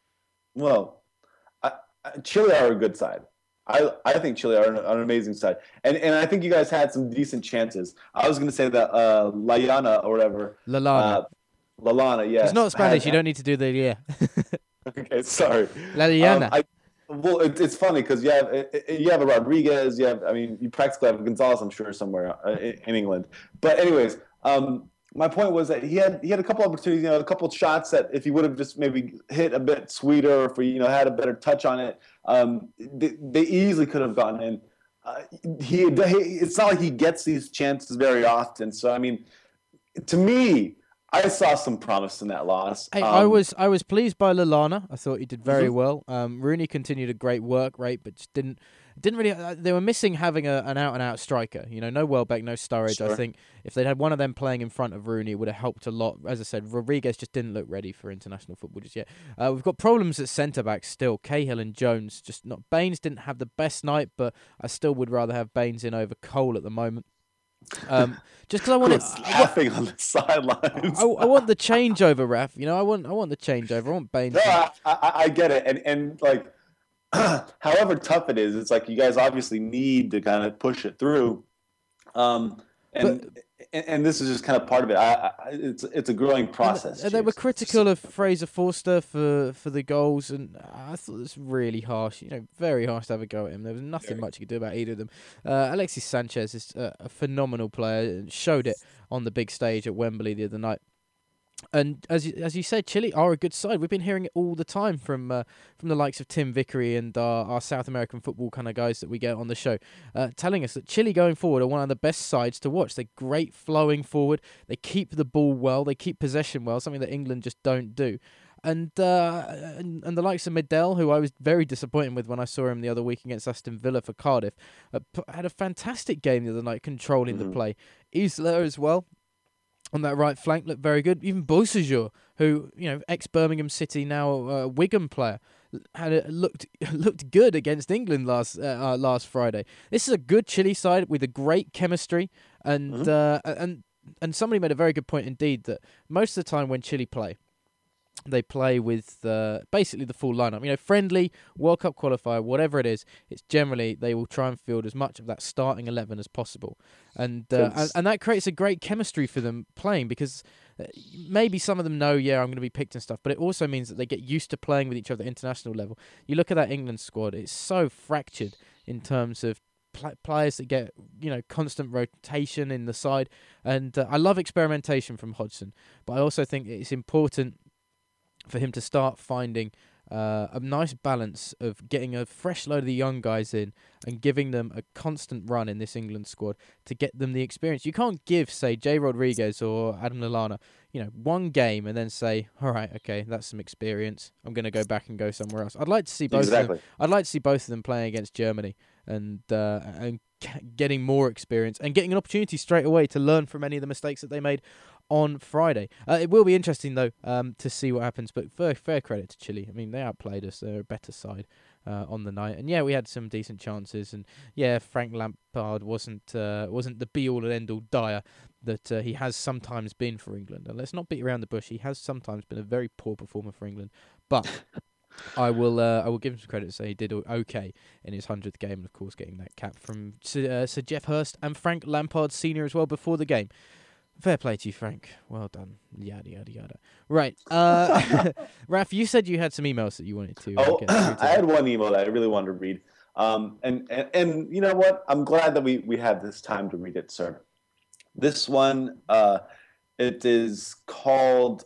Well, I, I, Chile are a good side. I I think Chile are an, an amazing side, and and I think you guys had some decent chances. I was going to say that uh, Layana or whatever. Lalana. Uh, Lalana, yeah. It's not Spanish. Had, you don't need to do the yeah. Okay, sorry. Layana. Um, I, Well, it, it's funny because you have you have a Rodriguez, you have I mean you practically have Gonzalez, I'm sure somewhere in England. But anyways, um, my point was that he had he had a couple opportunities, you know, a couple shots that if he would have just maybe hit a bit sweeter, or if he you know had a better touch on it, um, they, they easily could have gotten in. Uh, he, he it's not like he gets these chances very often. So I mean, to me, I saw some promise in that loss. Hey, um, I was I was pleased by Lallana. I thought he did very Mhm. well. Um, Rooney continued a great work rate, but just didn't didn't really. Uh, they were missing having a, an out and out striker. You know, no Welbeck, no Sturridge. I Sure. think if they'd had one of them playing in front of Rooney, it would have helped a lot. As I said, Rodriguez just didn't look ready for international football just yet. Uh, we've got problems at centre back still. Cahill and Jones just not. Baines didn't have the best night, but I still would rather have Baines in over Cole at the moment. Um, just because I want I it. was I, laughing on the sidelines. I, I want the changeover, Raf. You know, I want I want the changeover. I want Baines. No, to- I, I, I get it, and and like, however tough it is, it's like you guys obviously need to kind of push it through, um, and and, and this is just kind of part of it. I, I it's it's a growing process. And they were James. critical of Fraser Forster for, for the goals, and I thought it was really harsh. You know, very harsh to have a go at him. There was nothing Very. much you could do about either of them. Uh, Alexis Sanchez is a, a phenomenal player and showed it on the big stage at Wembley the other night. And as you, as you said, Chile are a good side. We've been hearing it all the time from uh, from the likes of Tim Vickery and our, our South American football kind of guys that we get on the show, uh, telling us that Chile going forward are one of the best sides to watch. They're great flowing forward. They keep the ball well. They keep possession well, something that England just don't do. And, uh, and and the likes of Medell, who I was very disappointed with when I saw him the other week against Aston Villa for Cardiff, uh, p- had a fantastic game the other night, controlling Mhm. the play. Isla as well. On that right flank, looked very good. Even Beausejour, who, you know, ex-Birmingham City, now uh, Wigan player, had a, looked looked good against England last uh, uh, last Friday. This is a good Chile side with a great chemistry, and Mhm. uh, and and somebody made a very good point indeed that most of the time when Chile play, they play with uh, basically the full lineup. You know, friendly, World Cup qualifier, whatever it is, it's generally they will try and field as much of that starting eleven as possible. And uh, and, and that creates a great chemistry for them playing because uh, maybe some of them know, yeah, I'm going to be picked and stuff, but it also means that they get used to playing with each other at international level. You look at that England squad, it's so fractured in terms of pl- players that get, you know, constant rotation in the side. And uh, I love experimentation from Hodgson, but I also think it's important for him to start finding uh, a nice balance of getting a fresh load of the young guys in and giving them a constant run in this England squad to get them the experience. You can't give, say, Jay Rodriguez or Adam Lallana, you know, one game and then say, all right, okay, that's some experience. I'm going to go back and go somewhere else. I'd like to see both Exactly. of them. I'd like to see both of them playing against Germany and uh, and getting more experience and getting an opportunity straight away to learn from any of the mistakes that they made on Friday. Uh, it will be interesting, though, um, to see what happens, but fair, fair credit to Chile. I mean, they outplayed us. They're a better side uh, on the night. And, yeah, we had some decent chances. And, yeah, Frank Lampard wasn't uh, wasn't the be-all and end-all Dyer that uh, he has sometimes been for England. And let's not beat around the bush. He has sometimes been a very poor performer for England. But I will uh, I will give him some credit to say he did okay in his hundredth game. And, of course, getting that cap from Sir, uh, Sir Geoff Hurst and Frank Lampard Senior as well before the game. Fair play to you, Frank. Well done. Yada, yada, yada. Right. Uh, Raf, you said you had some emails that you wanted to uh, Oh, get through I today. had one email that I really wanted to read. Um, and, and, and you know what? I'm glad that we, we have this time to read it, sir. This one, uh, it is called,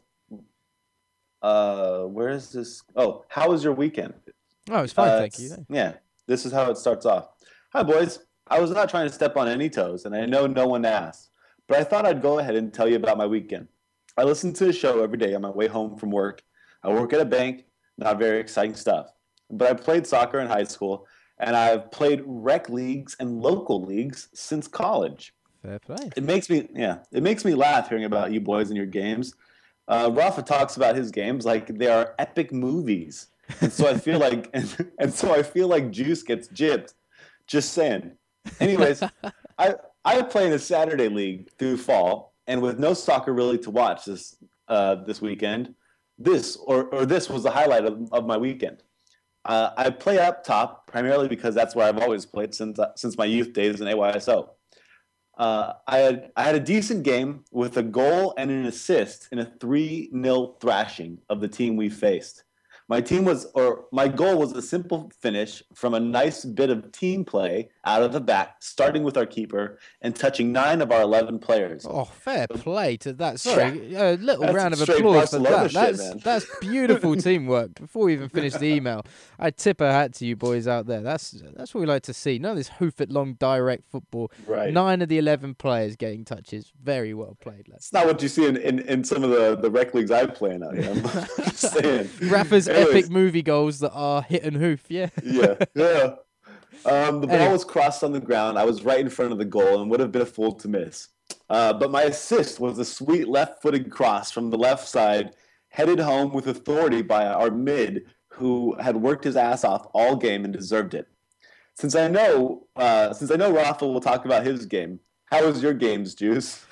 uh, where is this? Oh, how was your weekend? Oh, it's fine, Uh, thank you. it's- Yeah, this is how it starts off. Hi, boys. I was not trying to step on any toes, and I know no one asked, but I thought I'd go ahead and tell you about my weekend. I listen to the show every day on my way home from work. I work at a bank, not very exciting stuff. But I played soccer in high school, and I've played rec leagues and local leagues since college. Fair play. It makes me, yeah, it makes me laugh hearing about you boys and your games. Uh, Rafa talks about his games like they are epic movies, and so I feel like, and, and so I feel like Juice gets gypped. Just saying. Anyways, I I play in a Saturday league through fall, and with no soccer really to watch this uh, this weekend, this or or this was the highlight of, of my weekend. Uh, I play up top primarily because that's where I've always played since since my youth days in A Y S O. Uh, I had I had a decent game with a goal and an assist in a three nil thrashing of the team we faced. My team was, or my goal was a simple finish from a nice bit of team play out of the back, starting with our keeper and touching nine of our eleven players. Oh, fair play to that. Sorry, a little That's round of straight applause for Barcelona that. shit, That's man. that's beautiful teamwork. Before we even finish the email, I tip a hat to you boys out there. That's that's what we like to see. None of this hoof it long direct football. Right. Nine of the eleven players getting touches. Very well played, lads. It's not what you see in, in, in some of the, the rec leagues I play in. I'm just saying. Rafa's Anyways. epic movie goals that are hit and hoof. Yeah. Yeah, yeah. Um, the ball Anyway. was crossed on the ground. I was right in front of the goal and would have been a fool to miss. Uh, but my assist was a sweet left-footed cross from the left side, headed home with authority by our mid, who had worked his ass off all game and deserved it. Since I know, uh, since I know Rafa will talk about his game, how was your games, Juice?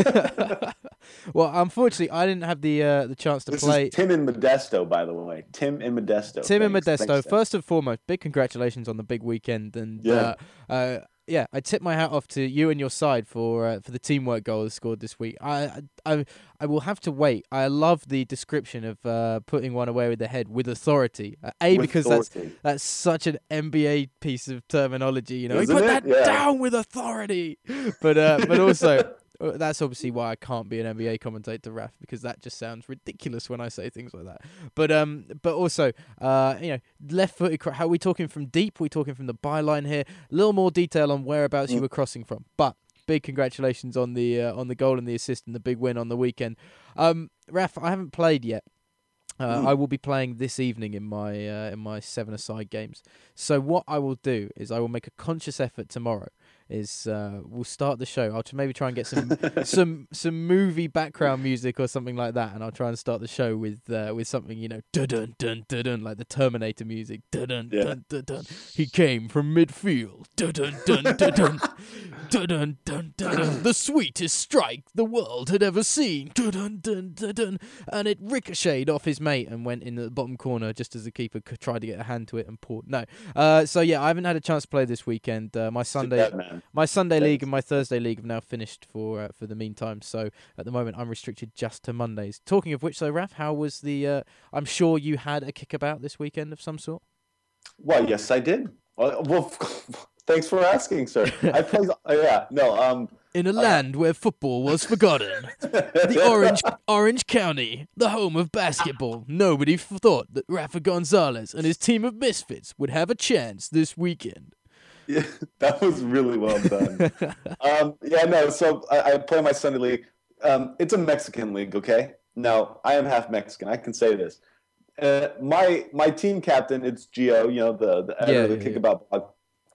Well, unfortunately, I didn't have the uh, the chance to This play. is Tim and Modesto, by the way. Tim and Modesto. Tim and Thanks- Modesto, thanks, Tim. first and foremost, big congratulations on the big weekend, and Yeah. uh, uh, yeah, I tip my hat off to you and your side for uh, for the teamwork goal scored this week. I, I I will have to wait. I love the description of uh, putting one away with the head with authority. Uh, a With because authority. that's that's such an N B A piece of terminology. You know, Isn't he put it? that Yeah. down with authority. But uh, but also. Uh, That's obviously why I can't be an N B A commentator, Raf, because that just sounds ridiculous when I say things like that. But um, but also, uh, you know, left-footed. Cro- how are we talking from deep? We're talking from the byline here. A little more detail on whereabouts you were crossing from. But big congratulations on the uh, on the goal and the assist and the big win on the weekend. Um, Raf, I haven't played yet. Uh, I will be playing this evening in my uh, in my seven-a-side games. So what I will do is I will make a conscious effort tomorrow. Is uh, we'll start the show. I'll tr- maybe try and get some some some movie background music or something like that, and I'll try and start the show with uh, with something, you know, dun dun dun dun dun, like the Terminator music. Dun dun Yeah. dun dun dun. He came from midfield. Dun dun dun dun dun. Dun dun dun dun dun. The sweetest strike the world had ever seen. Dun dun dun dun dun. And it ricocheted off his mate and went in the bottom corner just as the keeper could try to get a hand to it and poured. No. Uh, so yeah, I haven't had a chance to play this weekend. Uh, my Sunday. That man. My Sunday Thanks. league and my Thursday league have now finished for uh, for the meantime. So at the moment, I'm restricted just to Mondays. Talking of which, though, Raf, how was the? Uh, I'm sure you had a kickabout this weekend of some sort. Well, yes, I did. Well, well thanks for asking, sir. I played. Uh, yeah, no. Um, In a land where football was forgotten, the Orange Orange County, the home of basketball, nobody f- thought that Rafa Gonzalez and his team of misfits would have a chance this weekend. Yeah, that was really well done. um, yeah, no. So I, I play my Sunday league. Um, it's a Mexican league, okay? Now I am half Mexican. I can say this. Uh, my my team captain, it's Gio. You know the the editor Yeah, of the yeah, Kickabout blog.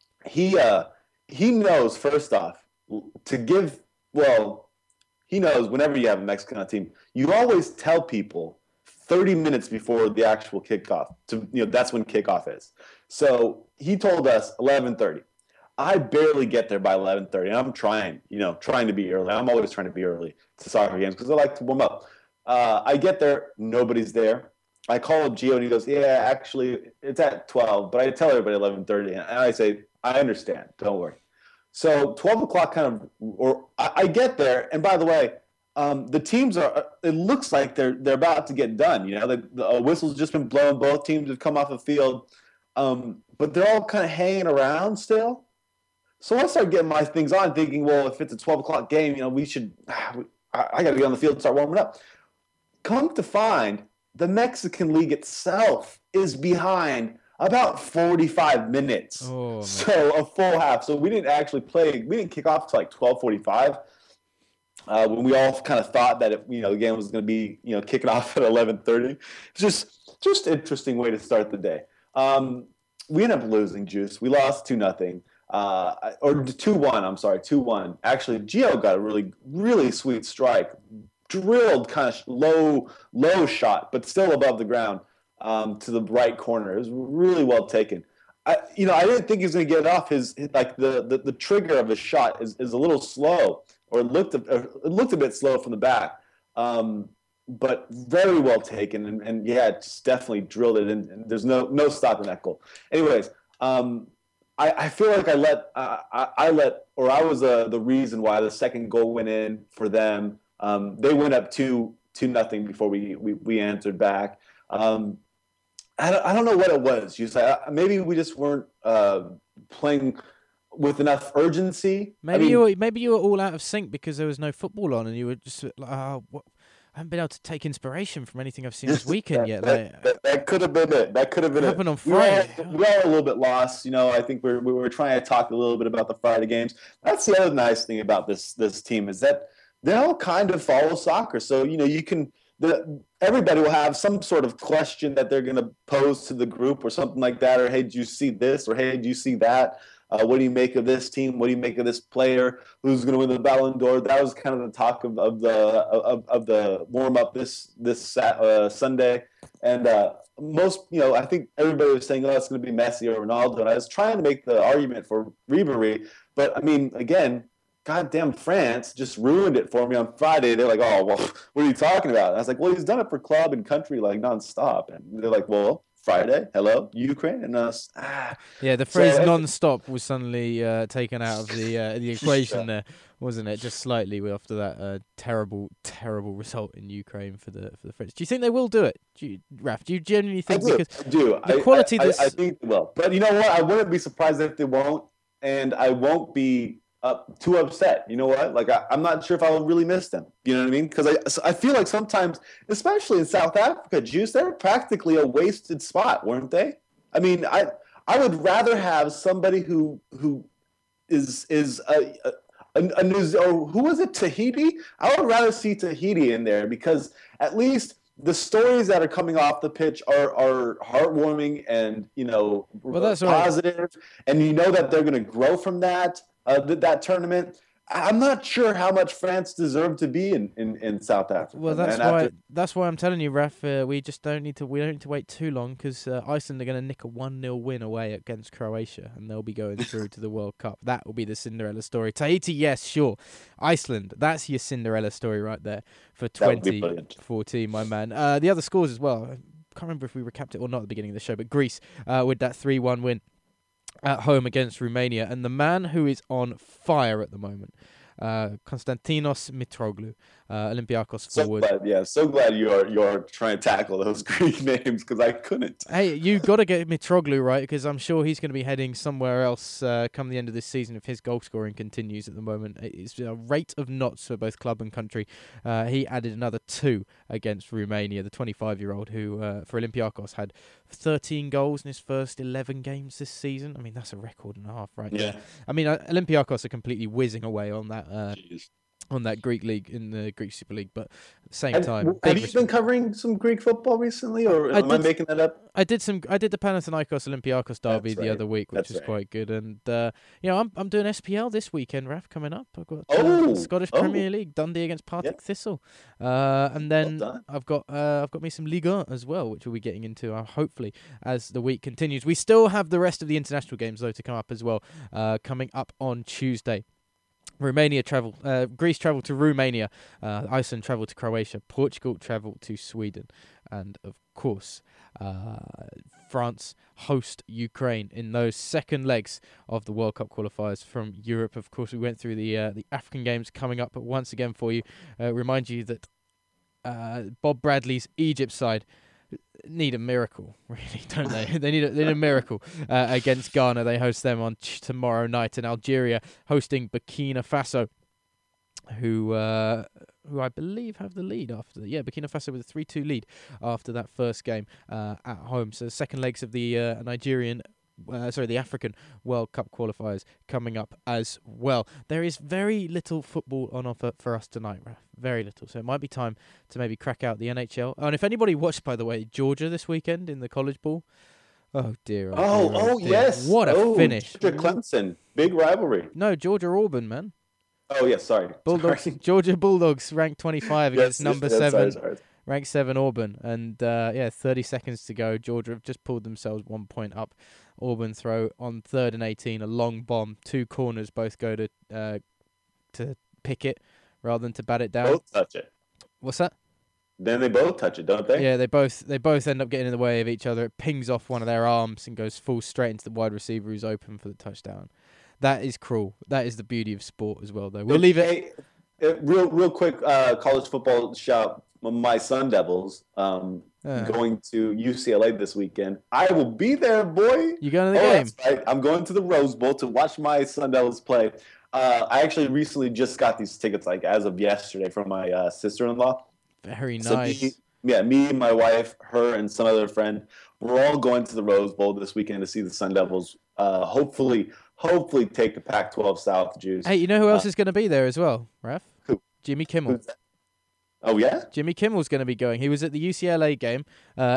He uh he knows first off to give. Well, he knows whenever you have a Mexican on a team, you always tell people thirty minutes before the actual kickoff. To you know that's when kickoff is. So he told us eleven thirty. I barely get there by eleven thirty. I'm trying, you know, trying to be early. I'm always trying to be early to soccer games because I like to warm up. Uh, I get there, nobody's there. I call up Gio and he goes, "Yeah, actually, it's at twelve." But I tell everybody eleven thirty, and I say, "I understand. Don't worry." So twelve o'clock kind of, or I, I get there, and by the way, um, the teams are. It looks like they're they're about to get done. You know, the, the uh, whistle's just been blown. Both teams have come off the field. Um, but they're all kind of hanging around still. So I start getting my things on, thinking, well, if it's a twelve o'clock game, you know, we should. I, I got to get on the field and start warming up. Come to find, the Mexican League itself is behind about forty-five minutes. Oh, man. So a full half. So we didn't actually play. We didn't kick off till like twelve forty-five. Uh, when we all kind of thought that it, you know the game was going to be you know kicking off at eleven thirty. It's just just interesting way to start the day. Um, we ended up losing, Juice. We lost two nothing, uh, or two one. I'm sorry, two one. Actually, Gio got a really really sweet strike, drilled kind of low low shot, but still above the ground um, to the right corner. It was really well taken. I, you know, I didn't think he was going to get it off. His like the, the the trigger of his shot is, is a little slow, or it looked a, it looked a bit slow from the back. Um, but very well taken, and, and yeah, it's definitely drilled it in. And there's no no stopping that goal. Anyways, um, I, I feel like I let uh, I, I let or I was uh, the reason why the second goal went in for them. Um, they went up two two nothing before we we, we answered back. Um, I don't, I don't know what it was. You say maybe we just weren't uh, playing with enough urgency. Maybe I mean, you were, maybe you were all out of sync because there was no football on, and you were just like, oh, what? I haven't been able to take inspiration from anything I've seen this weekend that, yet. that, Like, that, that could have been it. That could have been it it. happened on We were, Friday. all, we were all a little bit lost. You know, I think we're, we were trying to talk a little bit about the Friday games. That's the other nice thing about this this team is that they all kind of follow soccer. So, you know, you can the everybody will have some sort of question that they're going to pose to the group or something like that. Or, hey, did you see this? Or, hey, did you see that? Uh, what do you make of this team? What do you make of this player? Who's going to win the Ballon d'Or? That was kind of the talk of, of the of, of the warm up this this uh, Sunday, and uh, most you know I think everybody was saying, oh, it's going to be Messi or Ronaldo, and I was trying to make the argument for Ribéry, but I mean, again, goddamn France just ruined it for me on Friday. They're like, oh, well, what are you talking about? And I was like, well, he's done it for club and country like nonstop, and they're like, well. Friday, hello, Ukraine, and us. Ah. Yeah, the phrase so, non-stop was suddenly uh, taken out of the uh, the equation there, wasn't it? Just slightly after that uh, terrible, terrible result in Ukraine for the for the French. Do you think they will do it, do you, Raf? Do you genuinely think? I do. Because I do. the I, quality I, this... I, I think they will. But you know what? I wouldn't be surprised if they won't, and I won't be up too upset. You know what? Like I, I'm not sure if I'll really miss them. You know what I mean? Because I, I feel like sometimes, especially in South Africa, Juice, they were practically a wasted spot, weren't they? I mean, I I would rather have somebody who who is is a, a, a, a news or who was it Tahiti? I would rather see Tahiti in there because at least the stories that are coming off the pitch are are heartwarming and you know well, that's positive, right. and you know that they're going to grow from that. Uh, th- that tournament, I'm not sure how much France deserved to be in, in, in South Africa. Well, that's man, why after... that's why I'm telling you, Raf. Uh, we just don't need to. We don't need to wait too long because uh, Iceland are going to nick a one nil win away against Croatia, and they'll be going through to the World Cup. That will be the Cinderella story. Tahiti, yes, sure. Iceland, that's your Cinderella story right there for twenty fourteen, my man. Uh, the other scores as well. I can't remember if we recapped it or not at the beginning of the show, but Greece uh, with that three one win at home against Romania, and the man who is on fire at the moment, uh, Konstantinos Mitroglou, uh, Olympiacos so forward. Glad, yeah, so glad you're you're trying to tackle those Greek names because I couldn't. Hey, you got to get Mitroglou right because I'm sure he's going to be heading somewhere else uh, come the end of this season if his goal scoring continues at the moment. It's a rate of knots for both club and country. Uh, he added another two against Romania, the twenty-five-year-old who uh, for Olympiacos had thirteen goals in his first eleven games this season. I mean, that's a record and a half, right? Yeah. There. I mean, uh, Olympiacos are completely whizzing away on that uh, on that Greek league in the Greek Super League, but at the same have, time, have big you respect. been covering some Greek football recently, or I am I did, making that up? I did some. I did the Panathinaikos Olympiacos derby That's the right. other week, which That's was right. quite good. And uh, you know, I'm I'm doing S P L this weekend, Raf, coming up. I've got uh, Oh, Scottish oh. Premier League, Dundee against Partick Yeah. Thistle, uh, and then Well done. I've got uh, I've got me some Ligue one as well, which we'll be getting into uh, hopefully as the week continues. We still have the rest of the international games though to come up as well, uh, coming up on Tuesday. Romania travel, uh, Greece travel to Romania, uh, Iceland travel to Croatia, Portugal travel to Sweden, and of course, uh, France host Ukraine in those second legs of the World Cup qualifiers from Europe. Of course, we went through the uh, the African games coming up, but once again for you, uh, remind you that uh, Bob Bradley's Egypt side need a miracle, really, don't they? they need a, they need a miracle uh, against Ghana. They host them on t- tomorrow night, and Algeria hosting Burkina Faso, who uh, who I believe have the lead after the, yeah Burkina Faso with a three two lead after that first game uh, at home. So the second legs of the uh, Nigerian. Uh, sorry, the African World Cup qualifiers coming up as well. There is very little football on offer for us tonight, Raf. Very little. So it might be time to maybe crack out the N H L. Oh, and if anybody watched, by the way, Georgia this weekend in the college ball, oh dear. Oh, oh, dear, oh, dear. yes. What a oh, finish. Georgia Clemson, big rivalry. No, Georgia Auburn, man. Oh, yes, sorry. Bulldogs, sorry. Georgia Bulldogs ranked twenty-five against yes, number yes, seven. Sorry, sorry. Ranked seven Auburn, and uh, yeah, thirty seconds to go. Georgia have just pulled themselves one point up. Auburn throw on third and eighteen, a long bomb. Two corners both go to uh, to pick it rather than to bat it down. Both touch it. What's that? Then they both touch it, don't they? Yeah, they both they both end up getting in the way of each other. It pings off one of their arms and goes full straight into the wide receiver who's open for the touchdown. That is cruel. That is the beauty of sport as well, though. We'll leave it. Hey, uh, real, real quick uh, college football shout. my Sun Devils um, Uh. going to U C L A this weekend. I will be there, boy. You going to the oh, game? That's right. I'm going to the Rose Bowl to watch my Sun Devils play. Uh, I actually recently just got these tickets, like as of yesterday, from my uh, sister-in-law. Very So nice. me, yeah, me, my wife, her, and some other friend. We're all going to the Rose Bowl this weekend to see the Sun Devils. Uh, hopefully, hopefully take the Pac twelve South juice. Hey, you know who else Uh, is going to be there as well, Raf? Who? Jimmy Kimmel. Who's that? Oh yeah. Jimmy Kimmel's going to be going. He was at the U C L A game, uh,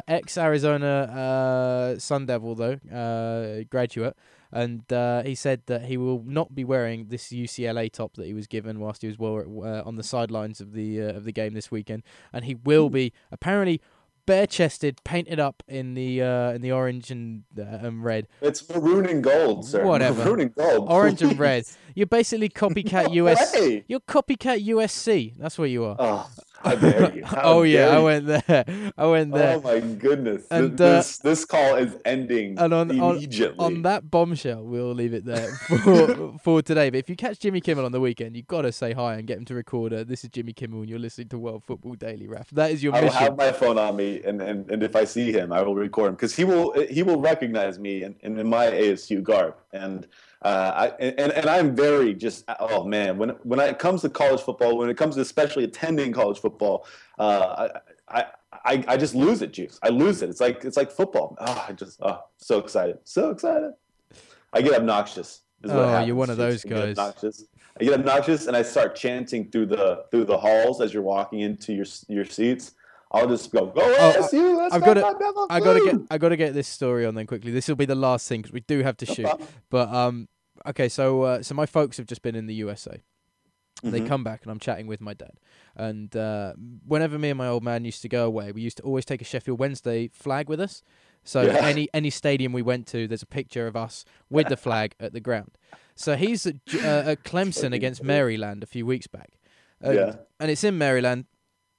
ex-Arizona uh, Sun Devil though, uh, graduate, and uh, he said that he will not be wearing this U C L A top that he was given whilst he was well, uh, on the sidelines of the uh, of the game this weekend, and he will be apparently bare-chested, painted up in the uh, in the orange and uh, and red. It's maroon and gold, sir. Whatever. Maroon and gold. Orange and please. red. You're basically copycat No U S. way. You're copycat U S C. That's what you are. Oh, how dare you? How oh yeah, dare I you. went there. I went there. Oh my goodness! And, this, uh, this this call is ending And on, on immediately. on that bombshell, we'll leave it there for for today. But if you catch Jimmy Kimmel on the weekend, you've got to say hi and get him to record. Uh, this is Jimmy Kimmel, and you're listening to World Football Daily, Raf. That is your I will mission. have my phone on me, and, and, and if I see him, I will record him because he will he will recognize me in, in, in my A S U garb, and uh, I and, and I'm very just oh man when when it comes to college football, when it comes to especially attending college football, uh, I, I I I just lose it, Juice. I lose it. It's like it's like football. Oh, I just oh so excited, so excited. I get obnoxious. Is what Oh, happens, you're one of Juice. those I get guys. obnoxious. I get obnoxious, and I start chanting through the through the halls as you're walking into your your seats. I'll just go, go Oh, S U, let's I've go, got to, my Devils, I got to woo!" get, I got to get this story on then quickly. This will be the last thing because we do have to No shoot. problem. But um, okay, so uh, so my folks have just been in the U S A. They Mhm. come back and I'm chatting with my dad. And uh, whenever me and my old man used to go away, we used to always take a Sheffield Wednesday flag with us. So Yeah. any any stadium we went to, there's a picture of us with the flag at the ground. So he's at, J- uh, at Clemson Fucking against cool. Maryland a few weeks back. Uh, Yeah. And it's in Maryland.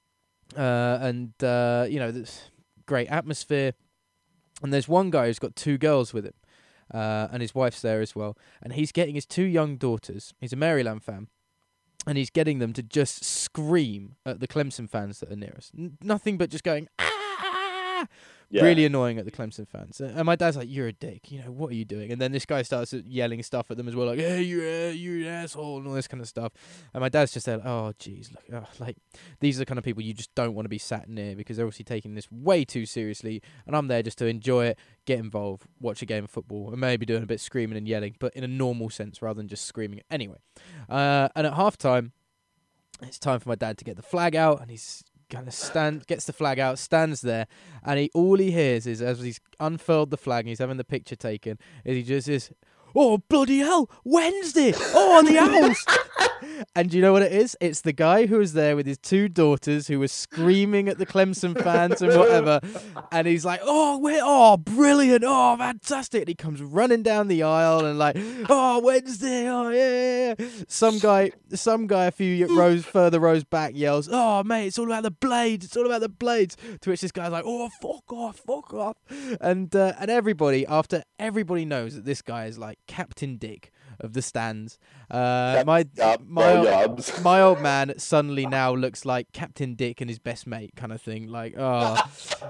Uh, and, uh, you know, there's great atmosphere. And there's one guy who's got two girls with him. Uh, and his wife's there as well. And he's getting his two young daughters. He's a Maryland fan. And he's getting them to just scream at the Clemson fans that are near us. N- nothing but just going, ah! Yeah. Really annoying at the Clemson fans. And my dad's like, you're a dick. You know, what are you doing? And then this guy starts yelling stuff at them as well, like, hey, you're, uh, you're an asshole, and all this kind of stuff. And my dad's just there, like, oh, jeez. Look, oh, like, these are the kind of people you just don't want to be sat near because they're obviously taking this way too seriously. And I'm there just to enjoy it, get involved, watch a game of football, and maybe doing a bit of screaming and yelling, but in a normal sense rather than just screaming. Anyway, uh, and at halftime, it's time for my dad to get the flag out, and he's kind of stand, gets the flag out, stands there, and he all he hears is as he's unfurled the flag and he's having the picture taken, is he just is, oh bloody hell, Wednesday, oh the Owls. And do you know what it is? It's the guy who was there with his two daughters who was screaming at the Clemson fans and whatever. And he's like, oh, we're, oh, brilliant. Oh, fantastic. And he comes running down the aisle and like, oh, Wednesday. Oh, yeah, yeah. Some guy, some guy a few rows further rows back yells, oh, mate, it's all about the blades. It's all about the blades. To which this guy's like, oh, fuck off, fuck off. And, uh, and everybody, after everybody knows that this guy is like Captain Dick of the stands. Uh, my Yup, my bro, old, yubs. my old man suddenly now looks like Captain Dick and his best mate kind of thing. Like, oh,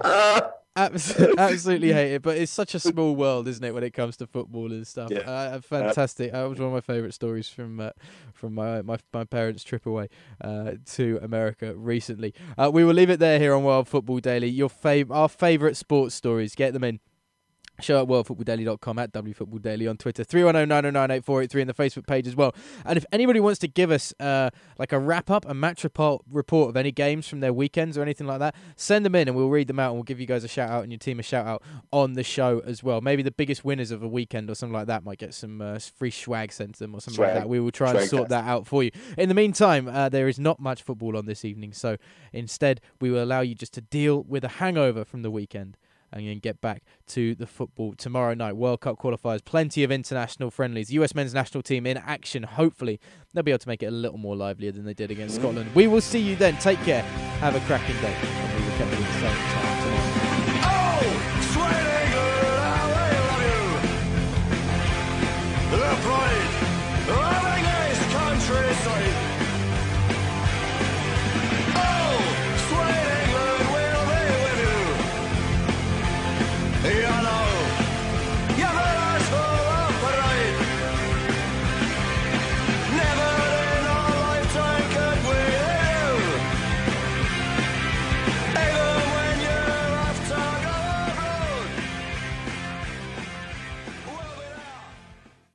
abs- absolutely hate it. But it's such a small world, isn't it, when it comes to football and stuff? Yeah. Uh, fantastic. That was one of my favourite stories from uh, from my, my my parents' trip away uh, to America recently. Uh, we will leave it there here on World Football Daily. Your fav- our favourite sports stories. Get them in. Show at world football daily dot com, at wfootballdaily on Twitter, three one zero, nine zero nine, eight four eight three in the Facebook page as well. And if anybody wants to give us uh, like a wrap-up, a match report, report of any games from their weekends or anything like that, send them in and we'll read them out and we'll give you guys a shout-out and your team a shout-out on the show as well. Maybe the biggest winners of a weekend or something like that might get some uh, free swag sent to them or something Swag. like that. We will try and Swag sort test. that out for you. In the meantime, uh, there is not much football on this evening, so instead we will allow you just to deal with a hangover from the weekend and then get back to the football tomorrow night. World Cup qualifiers, plenty of international friendlies. U S men's national team in action. Hopefully, they'll be able to make it a little more livelier than they did against Scotland. We will see you then. Take care. Have a cracking day. And we will catch you at the same time tomorrow.